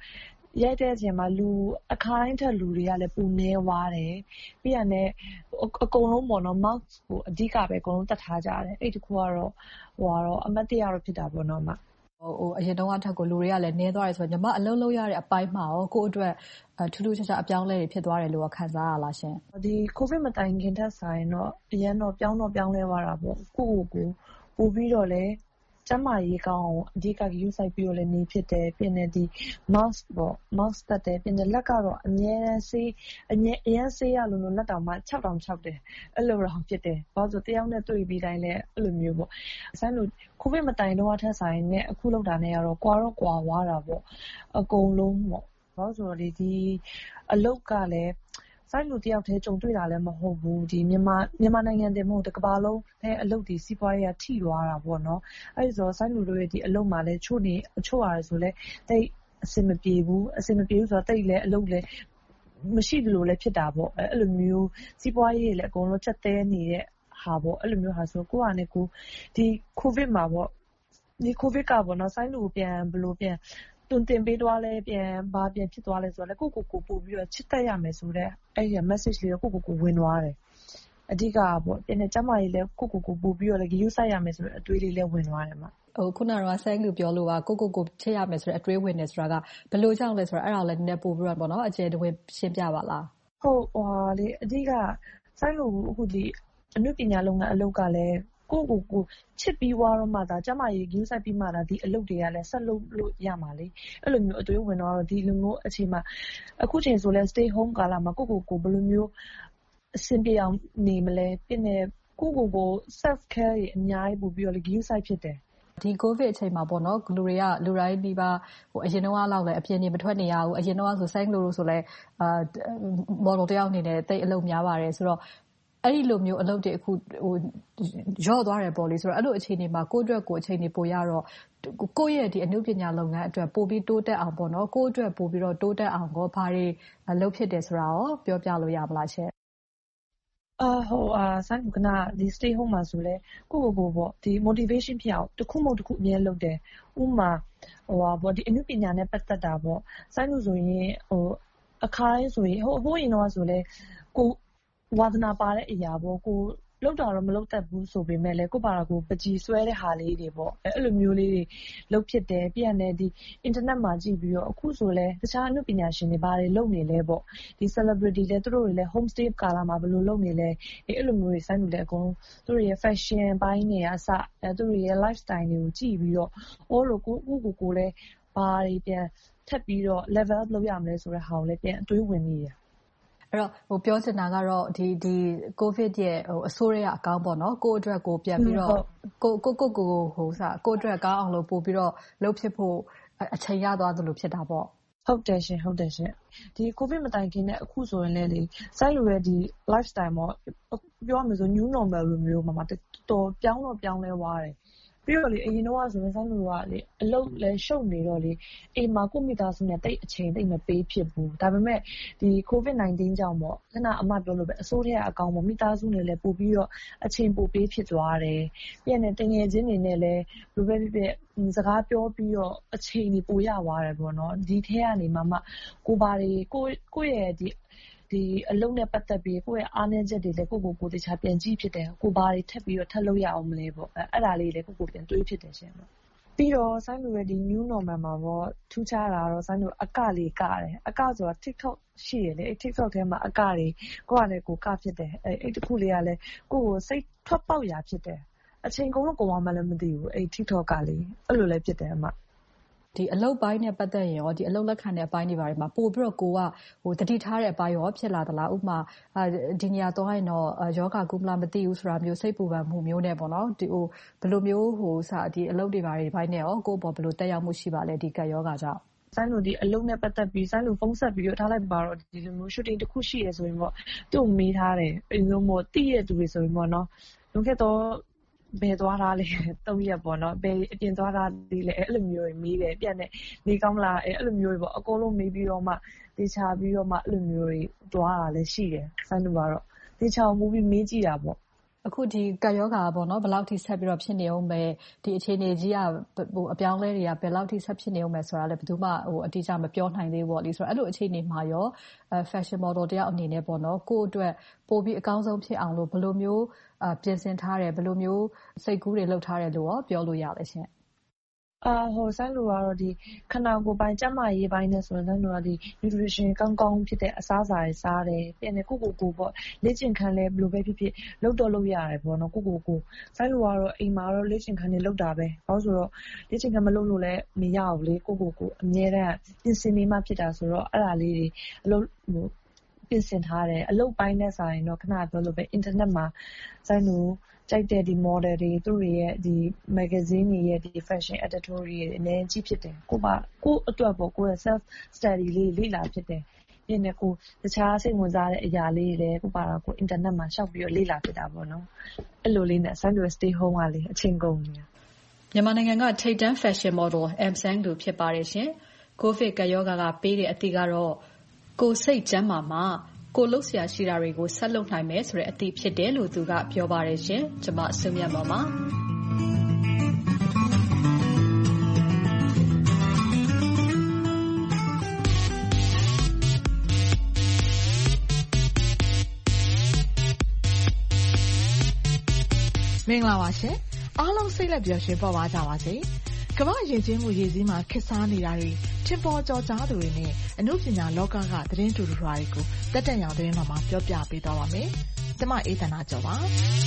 ရိုက်တဲ့အချိန်မှာလူအခါတိုင်းထက်လူတွေကလည်းပိုနည်းသွားတယ်ပြီးရင်လည်းအကုန်လုံးပေါ့နော် mask ကိုအဓိကပဲအကုန်လုံးတတ်ထားကြတယ်အဲ့ဒီခုကတော့ဟိုကတော့အမတ်တရတော့ဖြစ်တာပေါ့နော်မဟိုအရင်တော့အထက်ကိုလူတွေကလည်းနည်းသွားတယ်ဆိုတော့ညီမအလုံးလုံးရတဲ့အပိုင်းမှာရောကိုယ့်အတွက်ထူးထူးခြားခြားအပြောင်းလဲတွေဖြစ်သွားတယ်လို့ခံစားရလားရှင်ဒီ COVID မတိုင်ခင်ထက်ဆိုင်တော့အရင်တော့ပြောင်းတော့ပြောင်းလဲသွားတာပေါ့ကိုယ့်ကိုယ်ကိုပို့ပြီးတော့လဲကျမရေးကောင်းအောင်အဓိကယူဆိုင်ပြီးတော့လည်းနေဖြစ်တယ်ပြင်နေဒီ mask ပေါ့ mask တက်တယ်ပြင်နေလက်ကတော့အမြဲတမ်းဆေးအမြဲအရင်ဆေးရလို့လက်တောင်မှ၆တောင်၆တယ်အဲ့လိုတော့ဖြစ်တယ်ဘာလို့ဆိုတယောက်နဲ့တွေ့ပြီးတိုင်းလဲအဲ့လိုမျိုးပေါ့ဆိုင်လို့ကိုဗစ်မတိုင်တော့အထက်ဆိုင်နဲ့အခုလောက်တာနဲ့ကတော့ကွာတော့ကွာသွားတာပေါ့အကုန်လုံးပေါ့ဘာလို့ဆိုတော့ဒီဒီအလုတ်ကလည်းဆိုင်လူတယောက်တည်းကြုံတွေ့တာလည်းမဟုတ်ဘူးဒီမြန်မာမြန်မာနိုင်ငံတည်းမဟုတ်တကဘာလုံးနဲ့အလုပ်ဒီစီးပွားရေးကထိသွားတာပေါ့နော်အဲ့ဒါဆိုဆိုင်လူတို့ရဲ့ဒီအလုပ်မှာလည်းချို့နေအချို့ရတယ်ဆိုလဲတိတ်အဆင်မပြေဘူးအဆင်မပြေဘူးဆိုတော့တိတ်လည်းအလုပ်လည်းမရှိဘူးလို့လည်းဖြစ်တာပေါ့အဲ့လိုမျိုးစီးပွားရေးလည်းအကုန်လုံးချက်သေးနေတဲ့ဟာပေါ့အဲ့လိုမျိုးဟာဆိုကိုကလည်းကိုဒီကိုဗစ်မှာပေါ့ဒီကိုဗစ်ကပေါ့နော်ဆိုင်လူပြန်ဘလို့ပြန်တွင်တင်ပေးသွားလဲပြန်ဘာပြန်ဖြစ်သွားလဲဆိုတော့ကိုကိုကိုပို့ပြီးတော့ချစ်တတ်ရမယ်ဆိုတော့အဲ့ဒီ message လေးကိုကိုကိုကိုဝင်သွားတယ်အဓိကပေါ့ပြန်တဲ့ကျမကြီးလဲကိုကိုကိုပို့ပြီးတော့လေယူဆိုင်ရမယ်ဆိုတော့အတွေးလေးလဲဝင်သွားတယ်မှာဟိုခုနကတော့ဆိုင်လူပြောလို့ပါကိုကိုကိုချစ်ရမယ်ဆိုတော့အတွေးဝင်နေဆိုတာကဘယ်လိုကြောင့်လဲဆိုတော့အဲ့ဒါလည်းနည်းနည်းပို့ပြီးတော့ပေါ့နော်အကျယ်တဝင်းရှင်းပြပါလားဟုတ်ဟိုလေအဓိကဆိုင်လူအခုဒီအနုပညာလုပ်ငန်းအလုပ်ကလည်းကိုကိုကိုချစ်ပြီးွားတော့မှဒါကျမရေယူဆိုင်ပြီးမှဒါဒီအလုပ်တွေကလည်းဆက်လုပ်လို့ရမှာလေအဲ့လိုမျိုးအတွေ့အဝင်တော့ဒီလိုမျိုးအချိန်မှာအခုချိန်ဆိုလဲ stay home ကာလမှာကိုကိုကိုဘယ်လိုမျိုးအဆင်ပြေအောင်နေမလဲပြင်နေကိုကိုကို self care တွေအများကြီးပို့ပြီးတော့လေယူဆိုင်ဖြစ်တယ်ဒီ COVID အချိန်မှာပေါ့နော်လူတွေကလူတိုင်းဒီပါဟိုအရင်တော့လောက်လဲအပြင်နေမထွက်နေရဘူးအရင်တော့ဆိုဆိုင်လူလို့ဆိုလဲအာ model တယောက်အနေနဲ့တိတ်အလုပ်များပါတယ်ဆိုတော့အဲ့ဒီလိုမျိုးအလုပ်တွေအခုဟိုရော့သွားတယ်ပေါ့လေဆိုတော့အဲ့လိုအခြေအနေမှာကိုယ့်အတွက်ကိုအခြေအနေပိုရတော့ကိုယ့်ရဲ့ဒီအနုပညာလုပ်ငန်းအတွက်ပိုပြီးတိုးတက်အောင်ပေါ့နော်ကိုယ့်အတွက်ပိုပြီးတော့တိုးတက်အောင်ကိုဘာတွေလုပ်ဖြစ်တယ်ဆိုတာရောပြောပြလို့ရမလားရှင့်အာဟိုအာဆိုင်ကနာဒီ stay home မှာဆိုလဲကိုကိုကိုပေါ့ဒီ motivation ဖြစ်အောင်တစ်ခုမဟုတ်တစ်ခုအမြဲလုပ်တယ်ဥမာဟိုဟာပေါ့ဒီအနုပညာနဲ့ပတ်သက်တာပေါ့ဆိုင်လို့ဆိုရင်ဟိုအခါတိုင်းဆိုရင်ဟိုဟိုရင်တော့ဆိုလဲကိုဝါသနာပါတဲ့အရာပေါ့ကိုလောက်တာတော့မလောက်တတ်ဘူးဆိုပေမဲ့လည်းကိုပါတာကိုပကြီးဆွဲတဲ့ဟာလေးတွေပေါ့အဲ့လိုမျိုးလေးတွေလောက်ဖြစ်တယ်ပြည့်နေဒီ internet မှာကြည့်ပြီးတော့အခုဆိုလဲတခြားအမှုပညာရှင်တွေပါတယ်လုပ်နေလဲပေါ့ဒီ celebrity လဲသူတို့တွေလဲ home stay ကာလာမှာဘယ်လိုလုပ်နေလဲအဲ့လိုမျိုးတွေစိုင်းလို့လဲအကုန်သူတို့ရဲ့ fashion ဘိုင်းတွေအစအဲသူတို့ရဲ့ lifestyle တွေကိုကြည့်ပြီးတော့အော်လို့ကိုကိုကိုကိုလဲဘာတွေပြန်ထပ်ပြီးတော့ level up လုပ်ရမလဲဆိုတဲ့ဟာကိုလဲပြန်အတွေးဝင်နေတယ်အဲ့တော့ဟိုပြောချင်တာကတော့ဒီဒီ COVID ရဲ့ဟိုအဆိုးရအကောင်းပေါ့နော်ကိုယ့်အတွက်ကိုပြန်ပြီးတော့ကိုကိုကိုကိုဟိုစကိုယ့်အတွက်ကောင်းအောင်လို့ပို့ပြီးတော့လုပ်ဖြစ်ဖို့အချိန်ရသွားသလိုဖြစ်တာပေါ့ဟုတ်တယ်ရှင်ဟုတ်တယ်ရှင်ဒီ COVID မတိုင်ခင်နဲ့အခုဆိုရင်လည်းလေစိုက်လိုရဲ့ဒီ lifestyle ပေါ့ပြောရမယ်ဆို new normal လိုမျိုးမှာတော်ပြောင်းတော့ပြောင်းလဲသွားတယ်ပြီးတော့လေအရင်တော့ဆိုရင်ဆိုင်လူကလေအလုပ်လဲရှုပ်နေတော့လေအိမ်မှာကိုမိသားစုနဲ့တိတ်အချိန်တိတ်မပေးဖြစ်ဘူးဒါပေမဲ့ဒီ COVID nineteen ကြောင့်ပေါ့ခဏအမပြောလို့ပဲအစိုးရအကောင်ပေါ့မိသားစုနဲ့လည်းပို့ပြီးတော့အချိန်ပိုပေးဖြစ်သွားတယ်ပြန်နေတငယ်ချင်းတွေနဲ့လည်းဘယ်ပဲဖြစ်ဖြစ်စကားပြောပြီးတော့အချိန်ကြီးပိုရသွားတယ်ပေါ့နော်ဒီထဲကနေမှမှကိုပါတွေကိုကိုရဲ့ဒီဒီအလုံးနဲ့ပတ်သက်ပြီးကိုယ့်ရဲ့အားနည်းချက်တွေလည်းကိုကိုကိုတခြားပြန်ကြည့်ဖြစ်တယ်ကိုဘာတွေထပ်ပြီးတော့ထပ်လုပ်ရအောင်မလဲပေါ့အဲအဲ့ဒါလေးလည်းကိုကိုပြန်တွေးဖြစ်တယ်ရှင်ပေါ့ပြီးတော့ဆိုင်လူရဲ့ဒီ new normal မှာပေါ့ထူးခြားတာတော့ဆိုင်လူအကလေးကတယ်အကဆိုတာ TikTok ရှိရလေအဲ TikTok ထဲမှာအကတွေကိုကလည်းကိုကဖြစ်တယ်အဲအဲ့တခုလေးကလည်းကိုကိုစိတ်ထွက်ပေါက်ရာဖြစ်တယ်အချိန်ကုန်တော့ကိုမှလည်းမသိဘူးအဲ TikTok ကလေးအဲ့လိုလည်းဖြစ်တယ်အမဒီအလုပ်ပိုင်းနဲ့ပတ်သက်ရင်ရောဒီအလုပ်လက်ခံတဲ့အပိုင်းတွေပါတယ်မှာပို့ပြီးတော့ကိုကဟိုတတိထားတဲ့အပိုင်းရောဖြစ်လာသလားဥပမာဒီနေရာသွားရင်တော့ယောဂကုမလားမသိဘူးဆိုတာမျိုးစိတ်ပူပန်မှုမျိုးနဲ့ပေါ့နော်ဒီဟိုဘယ်လိုမျိုးဟိုစဒီအလုပ်တွေပါတယ်ဘိုင်းနဲ့ရောကိုယ့်ဘော်ဘယ်လိုတက်ရောက်မှုရှိပါလဲဒီကယောဂကြောင့်ဆိုင်လူဒီအလုံးနဲ့ပတ်သက်ပြီးဆိုင်လူဖုန်းဆက်ပြီးတော့ထားလိုက်ပါတော့ဒီလိုမျိုး shooting တစ်ခုရှိရဆိုရင်ပေါ့သူ့မေးထားတယ်အရင်ဆုံးပေါ့တိရတူတွေဆိုရင်ပေါ့နော်လုံခဲ့တော့ဘယ်သွားတာလဲသုံးရက်ပေါ့နော်ဘယ်အပြင်သွားတာဒီလဲအဲ့လိုမျိုးတွေမေးတယ်ပြန်တယ်နေကောင်းလားအဲ့လိုမျိုးတွေပေါ့အကုန်လုံးမေးပြီးတော့မှတေချာပြီးတော့မှအဲ့လိုမျိုးတွေသွားတာလည်းရှိတယ်ဆိုင်လူကတော့တေချာမူပြီးမေးကြည့်တာပေါ့အခုဒီကပ်ရောဂါပေါ့နော်ဘယ်လောက်ထိဆက်ပြီးတော့ဖြစ်နေအောင်ပဲဒီအခြေအနေကြီးကဟိုအပြောင်းလဲတွေကဘယ်လောက်ထိဆက်ဖြစ်နေအောင်ပဲဆိုတာလည်းဘယ်သူမှဟိုအတိအကျမပြောနိုင်သေးဘူးပေါ့လေဆိုတော့အဲ့လိုအခြေအနေမှာရော fashion model တယောက်အနေနဲ့ပေါ့နော်ကိုယ့်အတွက်ပိုပြီးအကောင်းဆုံးဖြစ်အောင်လို့ဘယ်လိုမျိုးပြင်ဆင်ထားတယ်ဘယ်လိုမျိုးစိတ်ကူးတွေလုပ်ထားတယ်လို့ရောပြောလို့ရလဲရှင်အာဟိုဆိုင်လိုကတော့ဒီခနာကိုယ်ပိုင်ကျန်းမာရေးပိုင်းနဲ့ဆိုရင်ဆိုင်လိုကဒီ nutrition ကောင်းကောင်းဖြစ်တဲ့အစားအစာတွေစားတယ်ပြန်နေကိုကိုကိုပေါ့လေ့ကျင့်ခန်းလဲဘယ်လိုပဲဖြစ်ဖြစ်လုပ်တော့လုပ်ရတယ်ပေါ့နော်ကိုကိုကိုဆိုင်လိုကတော့အိမ်မှာတော့လေ့ကျင့်ခန်းတွေလုပ်တာပဲဘာလို့ဆိုတော့လေ့ကျင့်ခန်းမလုပ်လို့လည်းမရဘူးလေကိုကိုကိုအမြဲတမ်းပြင်ဆင်နေမှဖြစ်တာဆိုတော့အဲ့ဒါလေးတွေအလုပ်ဟိုပြင်ဆင်ထားတယ်အလုပ်ပိုင်းနဲ့ဆိုင်တော့ခဏပြောလို့ပဲ internet မှာဆိုင်လိုကြိုက်တဲ့ဒီ model တွေသူတွေရဲ့ဒီ magazine တွေရဲ့ဒီ fashion editorial တွေအများကြီးဖြစ်တယ်ကိုပါကိုအတွက်ပေါ့ကိုရဲ့ self study လေးလေ့လာဖြစ်တယ်ပြင်နေကိုတခြားစိတ်ဝင်စားတဲ့အရာလေးတွေလည်းကိုပါတော့ကို internet မှာရှောက်ပြီးတော့လေ့လာဖြစ်တာပေါ့နော်အဲ့လိုလေးနဲ့ ဆိုင်လို stay home ကလေအချိန်ကုန်နေမြန်မာနိုင်ငံကထိပ်တန်း fashion model M Sang လူဖြစ်ပါတယ်ရှင်ကိုဗစ်ကရောဂါကပေးတဲ့အသည့်ကတော့ကိုစိတ်ကျန်းမာမှာကိုလှုပ်ရှားရှိတာတွေကိုဆက်လုပ်နိုင်မယ်ဆိုတဲ့အသည့်ဖြစ်တယ်လို့သူကပြောပါတယ်ရှင်ကျွန်မဆုမြတ်မော်ပါမင်္ဂလာပါရှင်အားလုံးစိတ်လက်ပျော်ရွှင်ပေါ်ပါကြပါစေကမ္ဘာရေချင်းကိုရေစည်းမှာခစ်စားနေတာတွေထင်ပေါ်ကျော်ကြားသူတွေနဲ့အမှုပညာလောကကသတင်းတူတူတွေကိုတက်တက်ရောင်သတင်းတော်မှာပြောပြပေးသွားပါမယ်။ကျွန်မအေးသန္တာကျော်ပါ။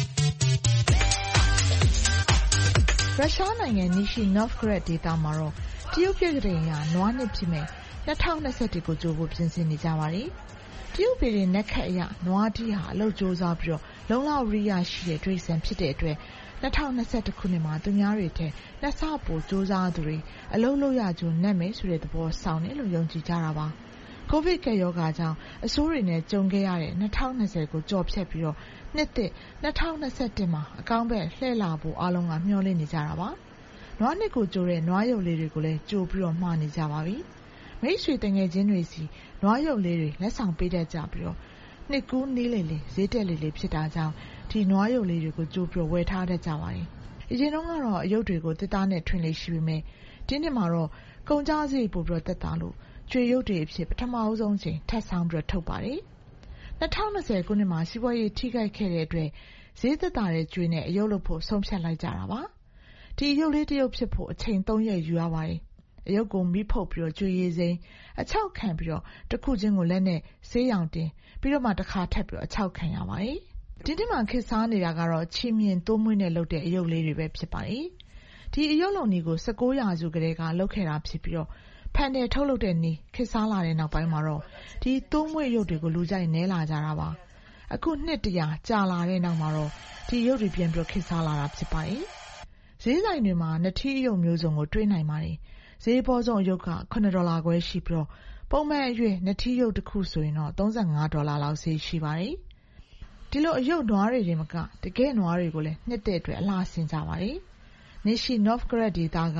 ရုရှားနိုင်ငံနီရှိ Novgorod ဒေသမှာတော့တရုတ်ပြည်ကလေးကနွားနှစ်ဖြစ်မဲ့၂၀၂၁ကိုကြိုးဖို့ပြင်ဆင်နေကြပါတယ်။တရုတ်ပြည်ရဲ့နက်ခတ်အရနွားတီးဟာအလုပ်ကြိုးစားပြီးတော့လုံလောက်ရိယာရှိတဲ့ဒိဋ္ဌံဖြစ်တဲ့အတွက်၂၀၂၁ခုနှစ်မှာသူများတွေထဲလက်ဆပိုစူးစမ်းသူတွေအလုံးလို့ရကြုံနဲ့မယ်ဆိုတဲ့သဘောဆောင်တယ်လို့ယုံကြည်ကြတာပါကိုဗစ်ကရောဂါကြောင့်အဆိုးတွေနဲ့ကြုံခဲ့ရတဲ့၂၀၂၀ကိုကြော်ဖြတ်ပြီးတော့နှစ်သစ်၂၀၂၁မှာအကောင်းဘက်လှည့်လာဖို့အားလုံးကမျှော်လင့်နေကြတာပါနွားနှစ်ကိုကြိုတဲ့နွားရုပ်လေးတွေကိုလည်းကြိုပြီးတော့မှားနေကြပါပြီမိတ်ဆွေတငယ်ချင်းတွေစီနွားရုပ်လေးတွေလက်ဆောင်ပေးတတ်ကြပြီးတော့နှစ်ကူးနီးလေလေဈေးတက်လေလေဖြစ်တာကြောင့်ဒီနွားရုပ်လေးတွေကိုကြိုးပြဝယ်ထားတတ်ကြပါတယ်။အရင်တုန်းကတော့အယုတ်တွေကိုတစ်သားနဲ့ထွင်လေးရှိပေမဲ့ဒီနှစ်မှာတော့ကုန်ကြစည်ပို့ပြီးတော့တက်တာလို့ကျွေရုပ်တွေအဖြစ်ပထမအဆုံးချိန်ထပ်ဆောင်ပြီးတော့ထုတ်ပါတယ်။၂၀၂၀ခုနှစ်မှာစီးပွားရေးထိခိုက်ခဲ့တဲ့အတွက်ဈေးသက်သာတဲ့ကျွေနဲ့အယုတ်လုပ်ဖို့ဆုံးဖြတ်လိုက်ကြတာပါ။ဒီအယုတ်လေးတစ်ယုတ်ဖြစ်ဖို့အချိန်၃ရက်ယူရပါတယ်။အယုတ်ကိုမိဖုတ်ပြီးတော့ကျွေရည်စိမ်းအချောက်ခံပြီးတော့တစ်ခုချင်းကိုလက်နဲ့ဆေးရောင်တင်ပြီးတော့မှတစ်ခါထပ်ပြီးတော့အချောက်ခံရပါတယ်။ဒီနေ့မှာခေတ်စားနေတာကတော့ချီမြင်တိုးမွေးနဲ့လုပ်တဲ့အယုတ်လေးတွေပဲဖြစ်ပါတယ်။ဒီအယုတ်လုံနီကို၁၉ရာစုကတည်းကလုပ်ခဲ့တာဖြစ်ပြီးတော့ဖန်တယ်ထုတ်လုပ်တဲ့နီခေတ်စားလာတဲ့နောက်ပိုင်းမှာတော့ဒီတိုးမွေးရုပ်တွေကိုလူကြိုက်နဲလာကြတာပါ။အခုနှစ်တရာကြာလာတဲ့နောက်မှာတော့ဒီရုပ်တွေပြန်ပြီးခေတ်စားလာတာဖြစ်ပါတယ်။ဈေးဆိုင်တွေမှာနထီးအယုတ်မျိုးစုံကိုတွေ့နိုင်ပါတယ်။ဈေးပေါ်ဆုံးအယုတ်ကခုနှစ်ဒေါ်လာခွဲရှိပြီးတော့ပုံမှန်အရွယ်နထီးရုပ်တစ်ခုဆိုရင်တော့၃၅ဒေါ်လာလောက်ဈေးရှိပါတယ်။ဒီလိုအယုတ်နွားတွေတွေမကတကယ်နွားတွေကိုလည်းနှစ်တဲ့အတွက်အလားဆင်ကြပါတယ်။နေရှိ Novgorod ဒေသက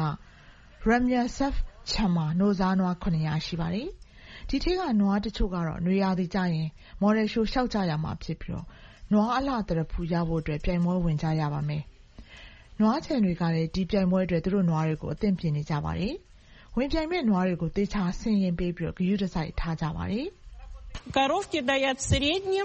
Ramyasov ချမ်းမှာနိုဇာနွားခုနှစ်ရာရှိပါတယ်။ဒီထဲကနွားတချို့ကတော့နွေရာသီကျရင်မော်ဒယ်ရှိုးလျှောက်ကြရမှာဖြစ်ပြီးတော့နွားအလှတရဖူရဖို့အတွက်ပြိုင်ပွဲဝင်ကြရပါမယ်။နွားချန်တွေကလည်းဒီပြိုင်ပွဲအတွက်သူတို့နွားတွေကိုအသင့်ပြင်နေကြပါတယ်။ဝင်ပြိုင်မဲ့နွားတွေကိုသေချာဆင်ရင်ပေးပြီးတော့ဂရုတစိုက်ထားကြပါတယ်။ Коровки дают в среднем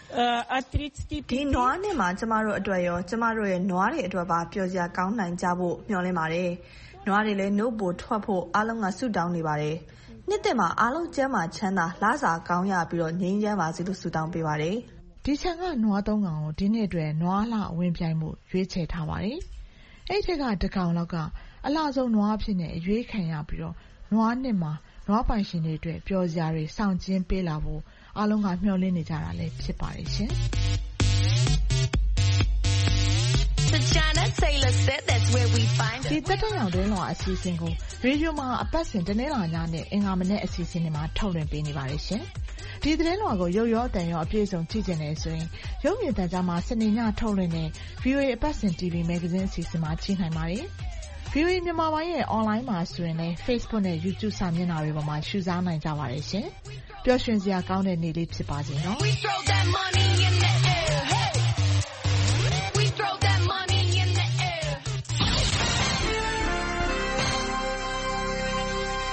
от тридцати пяти ဒီနွားနဲ့မှာကျမတို့အတွက်ရောကျမတို့ရဲ့နွားတွေအတွက်ပါပျော်စရာကောင်းနိုင်ကြဖို့မျှော်လင့်ပါတယ်။နွားတွေလည်းနှုတ်ပိုထွက်ဖို့အားလုံးကဆုတောင်းနေပါတယ်။နှစ်သက်မှာအားလုံးကျမ်းမာချမ်းသာလစာကောင်းရပြီးတော့ငြိမ်းချမ်းပါစေလို့ဆုတောင်းပေးပါတယ်။ဒီချန်ကနွားသုံးကောင်ကိုဒီနေ့အတွက်နွားလှဝင်ပြိုင်မှုရွေးချယ်ထားပါတယ်။အဲ့ထက်ကတကောင်လောက်ကအလှဆုံးနွားအဖြစ်နဲ့ရွေးခံရပြီးတော့နွားနှစ်မှာနွားပိုင်ရှင်တွေအတွက်ပျော်စရာတွေစောင့်ကျင်းပေးလာဖို့အားလုံးကမျှော်လင့်နေကြတာလည်းဖြစ်ပါတယ်ရှင်။ဒီတက်တက်ရောင်တွင်းလွှာအစီအစဉ်ကိုရေဒီယိုမှာအပတ်စဉ်တနင်္လာညနဲ့အင်္ဂါမနေ့အစီအစဉ်တွေမှာထုတ်လွှင့်ပေးနေပါတယ်ရှင်။ဒီသတင်းလွှာကိုရုပ်ရောအသံရောအပြည့်အစုံကြည့်ကြတယ်ဆိုရင်ရုပ်မြင်သံကြားမှာစနေညထုတ်လွှင့်တဲ့ ဗွီအိုအေ အပတ်စဉ် တီဗီ မဂ္ဂဇင်းအစီအစဉ်မှာကြည့်နိုင်ပါတယ်။ ဗွီအိုအေ မြန်မာပိုင်းရဲ့ online မှာဆိုရင်လည်း Facebook နဲ့ YouTube စာမျက်နှာတွေပေါ်မှာရှုစားနိုင်ကြပါတယ်ရှင်။ပျော်ရွှင်စရာကောင်းတဲ့နေ့လေးဖြစ်ပါစေနော်။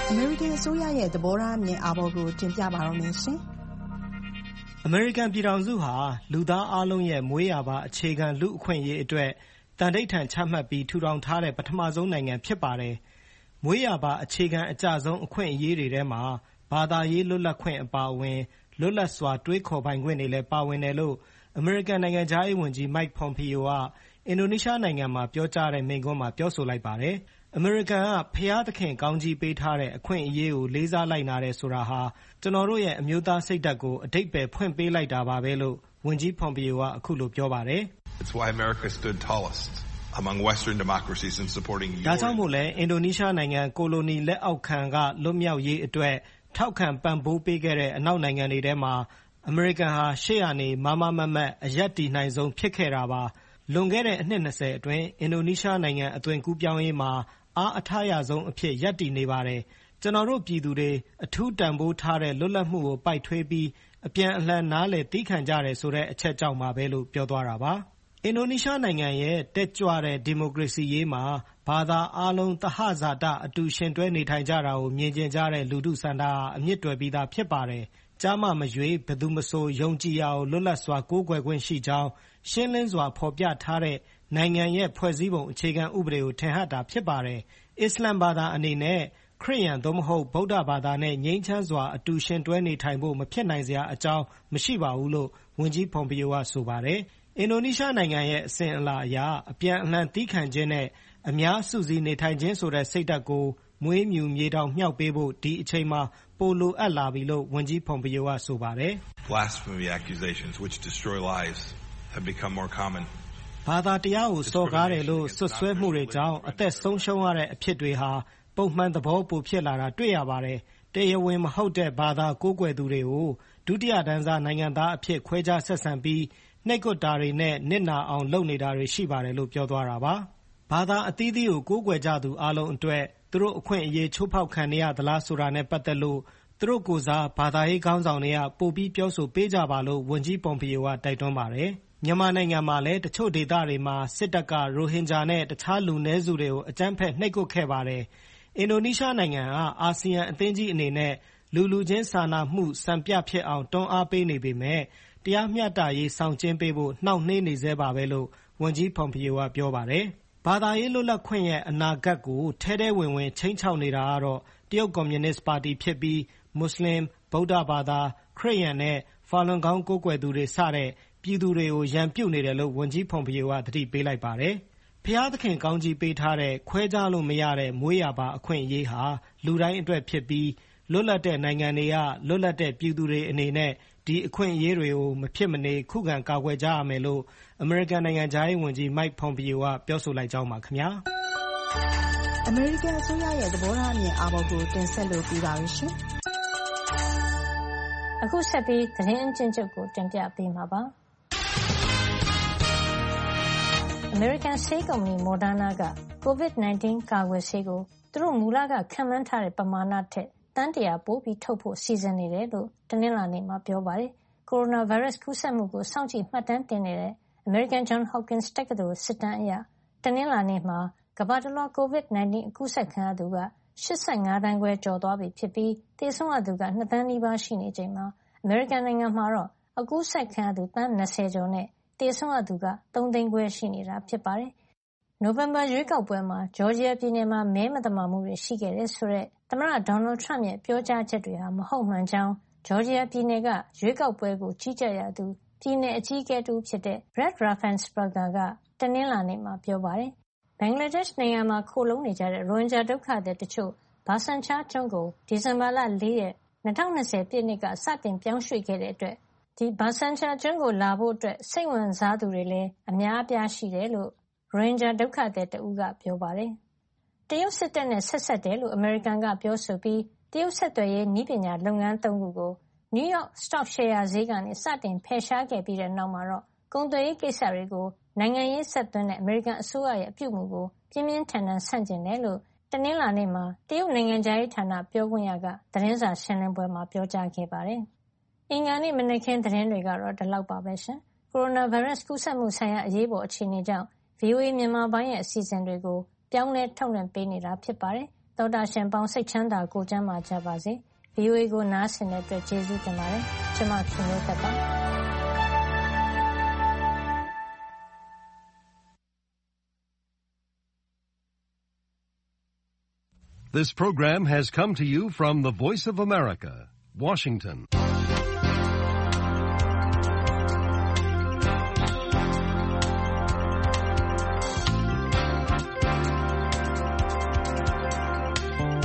အမေရိကန်အစိုးရရဲ့သဘောထားအမြင်အာဘော်ကိုတင်ပြပါတော့မယ်ရှင်။အမေရိကန်ပြည်ထောင်စုဟာလူသားအားလုံးရဲ့မွေးရာပါအခြေခံလူ့အခွင့်အရေးအတွက်သန္နိဋ္ဌာန်ချမှတ်ပြီးထူထောင်ထားတဲ့ပထမဆုံးနိုင်ငံဖြစ်ပါတယ်။မွေးရာပါအခြေခံအကျဆုံးအခွင့်အရေးတွေထဲမှာဘာသာရေးလွတ်လပ်ခွင့်အပါအဝင်လွတ်လပ်စွာတွေးခေါ်ပိုင်ခွင့်တွေလည်းပါဝင်တယ်လို့အမေရိကန်နိုင်ငံခြားရေးဝန်ကြီး Mike Pompeo ကအင်ဒိုနီးရှားနိုင်ငံမှာပြောကြားတဲ့မိန့်ခွန်းမှာပြောဆိုလိုက်ပါတယ်။အမေရိကန်ကဘုရားသခင်ကောင်းကြီးပေးထားတဲ့အခွင့်အရေးကိုလေးစားလိုက်နာတယ်ဆိုတာဟာကျွန်တော်တို့ရဲ့အမျိုးသားစိတ်ဓာတ်ကိုအဓိပ္ပာယ်ဖွင့်ပေးလိုက်တာပါပဲလို့ဝန်ကြီး Pompeo ကအခုလိုပြောပါတယ်။ It's why America stood tallest among Western democracies in supporting your ဒါကြောင့်မို့လဲအင်ဒိုနီးရှားနိုင်ငံကိုလိုနီလက်အောက်ခံကလွတ်မြောက်ရေးအတွက်ထောက်ခံပံ့ပိုးပေးခဲ့တဲ့အနောက်နိုင်ငံတွေထဲမှာအမေရိကန်ဟာရှေ့ကနေမားမားမတ်မတ်အရပ်တည်နိုင်ဆုံးဖြစ်ခဲ့တာပါ။လွန်ခဲ့တဲ့အနှစ်၂၀အတွင်းအင်ဒိုနီးရှားနိုင်ငံအသွင်ကူးပြောင်းရေးမှာအားအထရဆုံးအဖြစ်ရပ်တည်နေပါတယ်။ကျွန်တော်တို့ပြည်သူတွေအထူးတန်ဖိုးထားတဲ့လွတ်လပ်မှုကိုပိုက်ထွေးပြီးအပြန်အလှန်နားလည်သိခံကြတယ်ဆိုတဲ့အချက်ကြောင့်ပါပဲလို့ပြောသွားတာပါ။အင်ဒိုနီးရှားနိုင်ငံရဲ့တက်ကြွတဲ့ဒီမိုကရေစီရေးမှာဘာသာအားလုံးသဟဇာတအတူရှင်တွဲနေထိုင်ကြတာကိုမြင်ကျင်ကြတဲ့လူထုဆန္ဒဟာအမြစ်တွယ်ပြီးသားဖြစ်ပါတယ်။ကျားမမရွေးဘယ်သူမဆိုယုံကြည်ရာကိုလွတ်လပ်စွာကိုးကွယ်ခွင့်ရှိကြောင်းရှင်းလင်းစွာဖော်ပြထားတဲ့နိုင်ငံရဲ့ဖွဲ့စည်းပုံအခြေခံဥပဒေကိုထင်ဟပ်တာဖြစ်ပါတယ်။အစ္စလာမ်ဘာသာအနေနဲ့ခရစ်ယာန်သို့မဟုတ်ဗုဒ္ဓဘာသာနဲ့ငြိမ်းချမ်းစွာအတူရှင်တွဲနေထိုင်ဖို့မဖြစ်နိုင်စရာအကြောင်းမရှိပါဘူးလို့ဝန်ကြီး Pompeo ကဆိုပါတယ်။အင်ဒိုနီးရှားနိုင်ငံရဲ့အစဉ်အလာအရအပြန်အလှန်သီးခံခြင်းနဲ့အများစုစည်းနေထိုင်ခြင်းဆိုတဲ့စိတ်ဓာတ်ကိုမွေးမြူမြေတောင်မြှောက်ပေးဖို့ဒီအချိန်မှာပိုလိုအပ်လာပြီလို့ဝန်ကြီး Pompeo ကဆိုပါတယ်။ Blasphemy accusations which destroy lives have become more common. ဘာသာတရားကိုစော်ကားတယ်လို့စွပ်စွဲမှုတွေကြောင့်အသက်ဆုံးရှုံးရတဲ့အဖြစ်တွေဟာပုံမှန်သဘောပိုဖြစ်လာတာတွေ့ရပါတယ်။တရားဝင်မဟုတ်တဲ့ဘာသာကိုးကွယ်သူတွေကိုဒုတိယတန်းစားနိုင်ငံသားအဖြစ်ခွဲခြားဆက်ဆံပြီးနှိပ်ကွပ်တာတွေနဲ့နစ်နာအောင်လုပ်နေတာတွေရှိပါတယ်လို့ပြောသွားတာပါ။ဘာသာအသီးသီးကိုကိုးကွယ်ကြသူအားလုံးအတွက်သူတို့အခွင့်အရေးချိုးဖောက်ခံနေရသလားဆိုတာနဲ့ပတ်သက်လို့သူတို့ကိုယ်စားဘာသာရေးခေါင်းဆောင်တွေကပိုပြီးပြောဆိုပေးကြပါလို့ဝန်ကြီး Pompeo ကတိုက်တွန်းပါတယ်။မြန်မာနိုင်ငံမှာလည်းတချို့ဒေသတွေမှာစစ်တပ်ကရိုဟင်ဂျာနဲ့တခြားလူနည်းစုတွေကိုအကြမ်းဖက်နှိပ်ကွပ်ခဲ့ပါတယ်။အင်ဒိုနီးရှားနိုင်ငံဟာအာဆီယံအသင်းကြီးအနေနဲ့လူလူချင်းစာနာမှုစံပြဖြစ်အောင်တွန်းအားပေးနေပေမဲ့တရားမျှတရေးဆောင်ကျဉ်ပေးဖို့နှောင့်နှေးနေဆဲပါပဲလို့ဝန်ကြီး Pompeo ကပြောပါတယ်။ဘာသာရေးလွတ်လပ်ခွင့်ရဲ့အနာဂတ်ကိုထဲထဲဝင်ဝင်ခြိမ်းခြောက်နေတာကတော့တရုတ်ကွန်မြူနစ်ပါတီဖြစ်ပြီးမွတ်စလင်ဗုဒ္ဓဘာသာခရစ်ယာန်နဲ့ဖာလွန်ကောင်းကိုးကွယ်သူတွေစတဲ့ပြည်သူတွေကိုရန်ပြုတ်နေတယ်လို့ဝန်ကြီး Pompeo ကသတိပေးလိုက်ပါတယ်။ဘုရားသခင်ကောင်းကြီးပေးထားတဲ့ခွဲခြားလို့မရတဲ့မွေးရာပါအခွင့်အရေးဟာလူတိုင်းအတွက်ဖြစ်ပြီးလွတ်လပ်တဲ့နိုင်ငံတွေကလွတ်လပ်တဲ့ပြည်သူတွေအနေနဲ့ဒီအခွင့်အရေးတွေကိုမဖြစ်မနေခုခံကာကွယ်ကြရမယ်လို့အမေရိကန်နိုင်ငံခြားရေးဝန်ကြီး Mike Pompeo ကပြောဆိုလိုက်ကြောင်းပါခင်ဗျာ။အမေရိကန်အစိုးရရဲ့သဘောထားအမြင်အာဘော်ကိုတင်ဆက်လို့ပြီးပါပြီရှင်။အခုဆက်ပြီးသတင်းအကျဉ်းချုပ်ကိုတင်ပြပေးမှာပါ။အမေရိကန်ဆေးကုမ္ပဏီ Moderna က ကိုဗစ်-၁၉ ကာကွယ်ဆေးကိုသူတို့မူလကခန့်မှန်းထားတဲ့ပမာဏထက်သန်းတရာပိုပြီးထုတ်ဖို့စီစဉ်နေတယ်လို့တနင်္လာနေ့မှာပြောပါတယ်။ကိုရိုနာဗိုင်းရပ်စ်ကူးစက်မှုကိုစောင့်ကြည့်မှတ်တမ်းတင်နေတဲ့အမေရိကန် Johns Hopkins တက္ကသိုလ်စစ်တမ်းအရတနင်္လာနေ့မှာကမ္ဘာတလွှားကိုဗစ်-၁၉ အကူးစက်ခံရသူက၈၅သန်းခွဲကျော်သွားပြီဖြစ်ပြီးသေဆုံးရသူက၂သန်းနီးပါးရှိနေချိန်မှာအမေရိကန်နိုင်ငံမှာတော့အကူးစက်ခံရသူသန်း၂၀ကျော်နဲ့သေဆုံးရသူက၃သိန်းခွဲရှိနေတာဖြစ်ပါတယ်။နိုဝင်ဘာရွေးကောက်ပွဲမှာဂျော်ဂျီယာပြည်နယ်မှာမဲမသမာမှုတွေရှိခဲ့တယ်ဆိုတဲ့သမ္မတဒေါ်နယ်ထရမ့်ရဲ့ပြောကြားချက်တွေဟာမဟုတ်မှန်ကြောင်းဂျော်ဂျီယာပြည်နယ်ကရွေးကောက်ပွဲကိုကြီးကြပ်ရသူပြည်နယ်အကြီးအကဲတဦးဖြစ်တဲ့ Brad Raffensperger ကတနင်္လာနေ့မှာပြောပါတယ်။ဘင်္ဂလားဒေ့ရှ်နိုင်ငံမှာခိုလှုံနေကြတဲ့ရိုဟင်ဂျာဒုက္ခသည်တချို့ဘာဆန်ချာကျွန်းကိုဒီဇင်ဘာလ၄ရက်၂၀၂၀ပြည့်နှစ်ကစတင်ပြောင်းရွှေ့ခဲ့တဲ့အတွက်ဒီဘာဆန်ချာကျွန်းကိုလာဖို့အတွက်စိတ်ဝင်စားသူတွေလည်းအများအပြားရှိတယ်လို့ရိုဟင်ဂျာဒုက္ခသည်တဦးကပြောပါတယ်။တရုတ်စစ်တပ်နဲ့ဆက်ဆက်တယ်လို့အမေရိကန်ကပြောဆိုပြီးတရုတ်ဆက်သွယ်ရေးနည်းပညာလုပ်ငန်းသုံးခုကိုနယူးယောက်စတော့ရှယ်ယာဈေးကနေစတင်ဖယ်ရှားခဲ့ပြီးတဲ့နောက်မှာတော့ကုန်သွယ်ရေးကိစ္စတွေကိုနိုင်ငံရေးဆက်သွင်းတဲ့အမေရိကန်အစိုးရရဲ့အပြုအမူကိုပြင်းပြင်းထန်ထန်ဆန့်ကျင်တယ်လို့တနင်္လာနေ့မှာတရုတ်နိုင်ငံခြားရေးဌာနပြောခွင့်ရကသတင်းစာရှင်းလင်းပွဲမှာပြောကြားခဲ့ပါတယ်။အင်္ဂါနေ့မနက်ခင်းသတင်းတွေကတော့ဒီလောက်ပါပဲရှင်။ကိုရိုနာဗိုင်းရပ်စ်ကူးစက်မှုဆိုင်ရာအရေးပေါ်အခြေအနေကြောင့် ဗွီအိုအေ မြန်မာပိုင်းရဲ့အစီအစဉ်တွေကိုပြောင်းလဲထုတ်လွှင့်ပေးနေတာဖြစ်ပါတယ်။သောတာရှင်ပေါင်းစိတ်ချမ်းသာကိုယ်ကျန်းမာကြပါစေ။ဗွီအိုအေ ကိုနားဆင်တဲ့အတွက်ကျေးဇူးတင်ပါတယ်။ကျွန်မခင်မျိုးသက်ပါ This program has come to you from the Voice of America, Washington.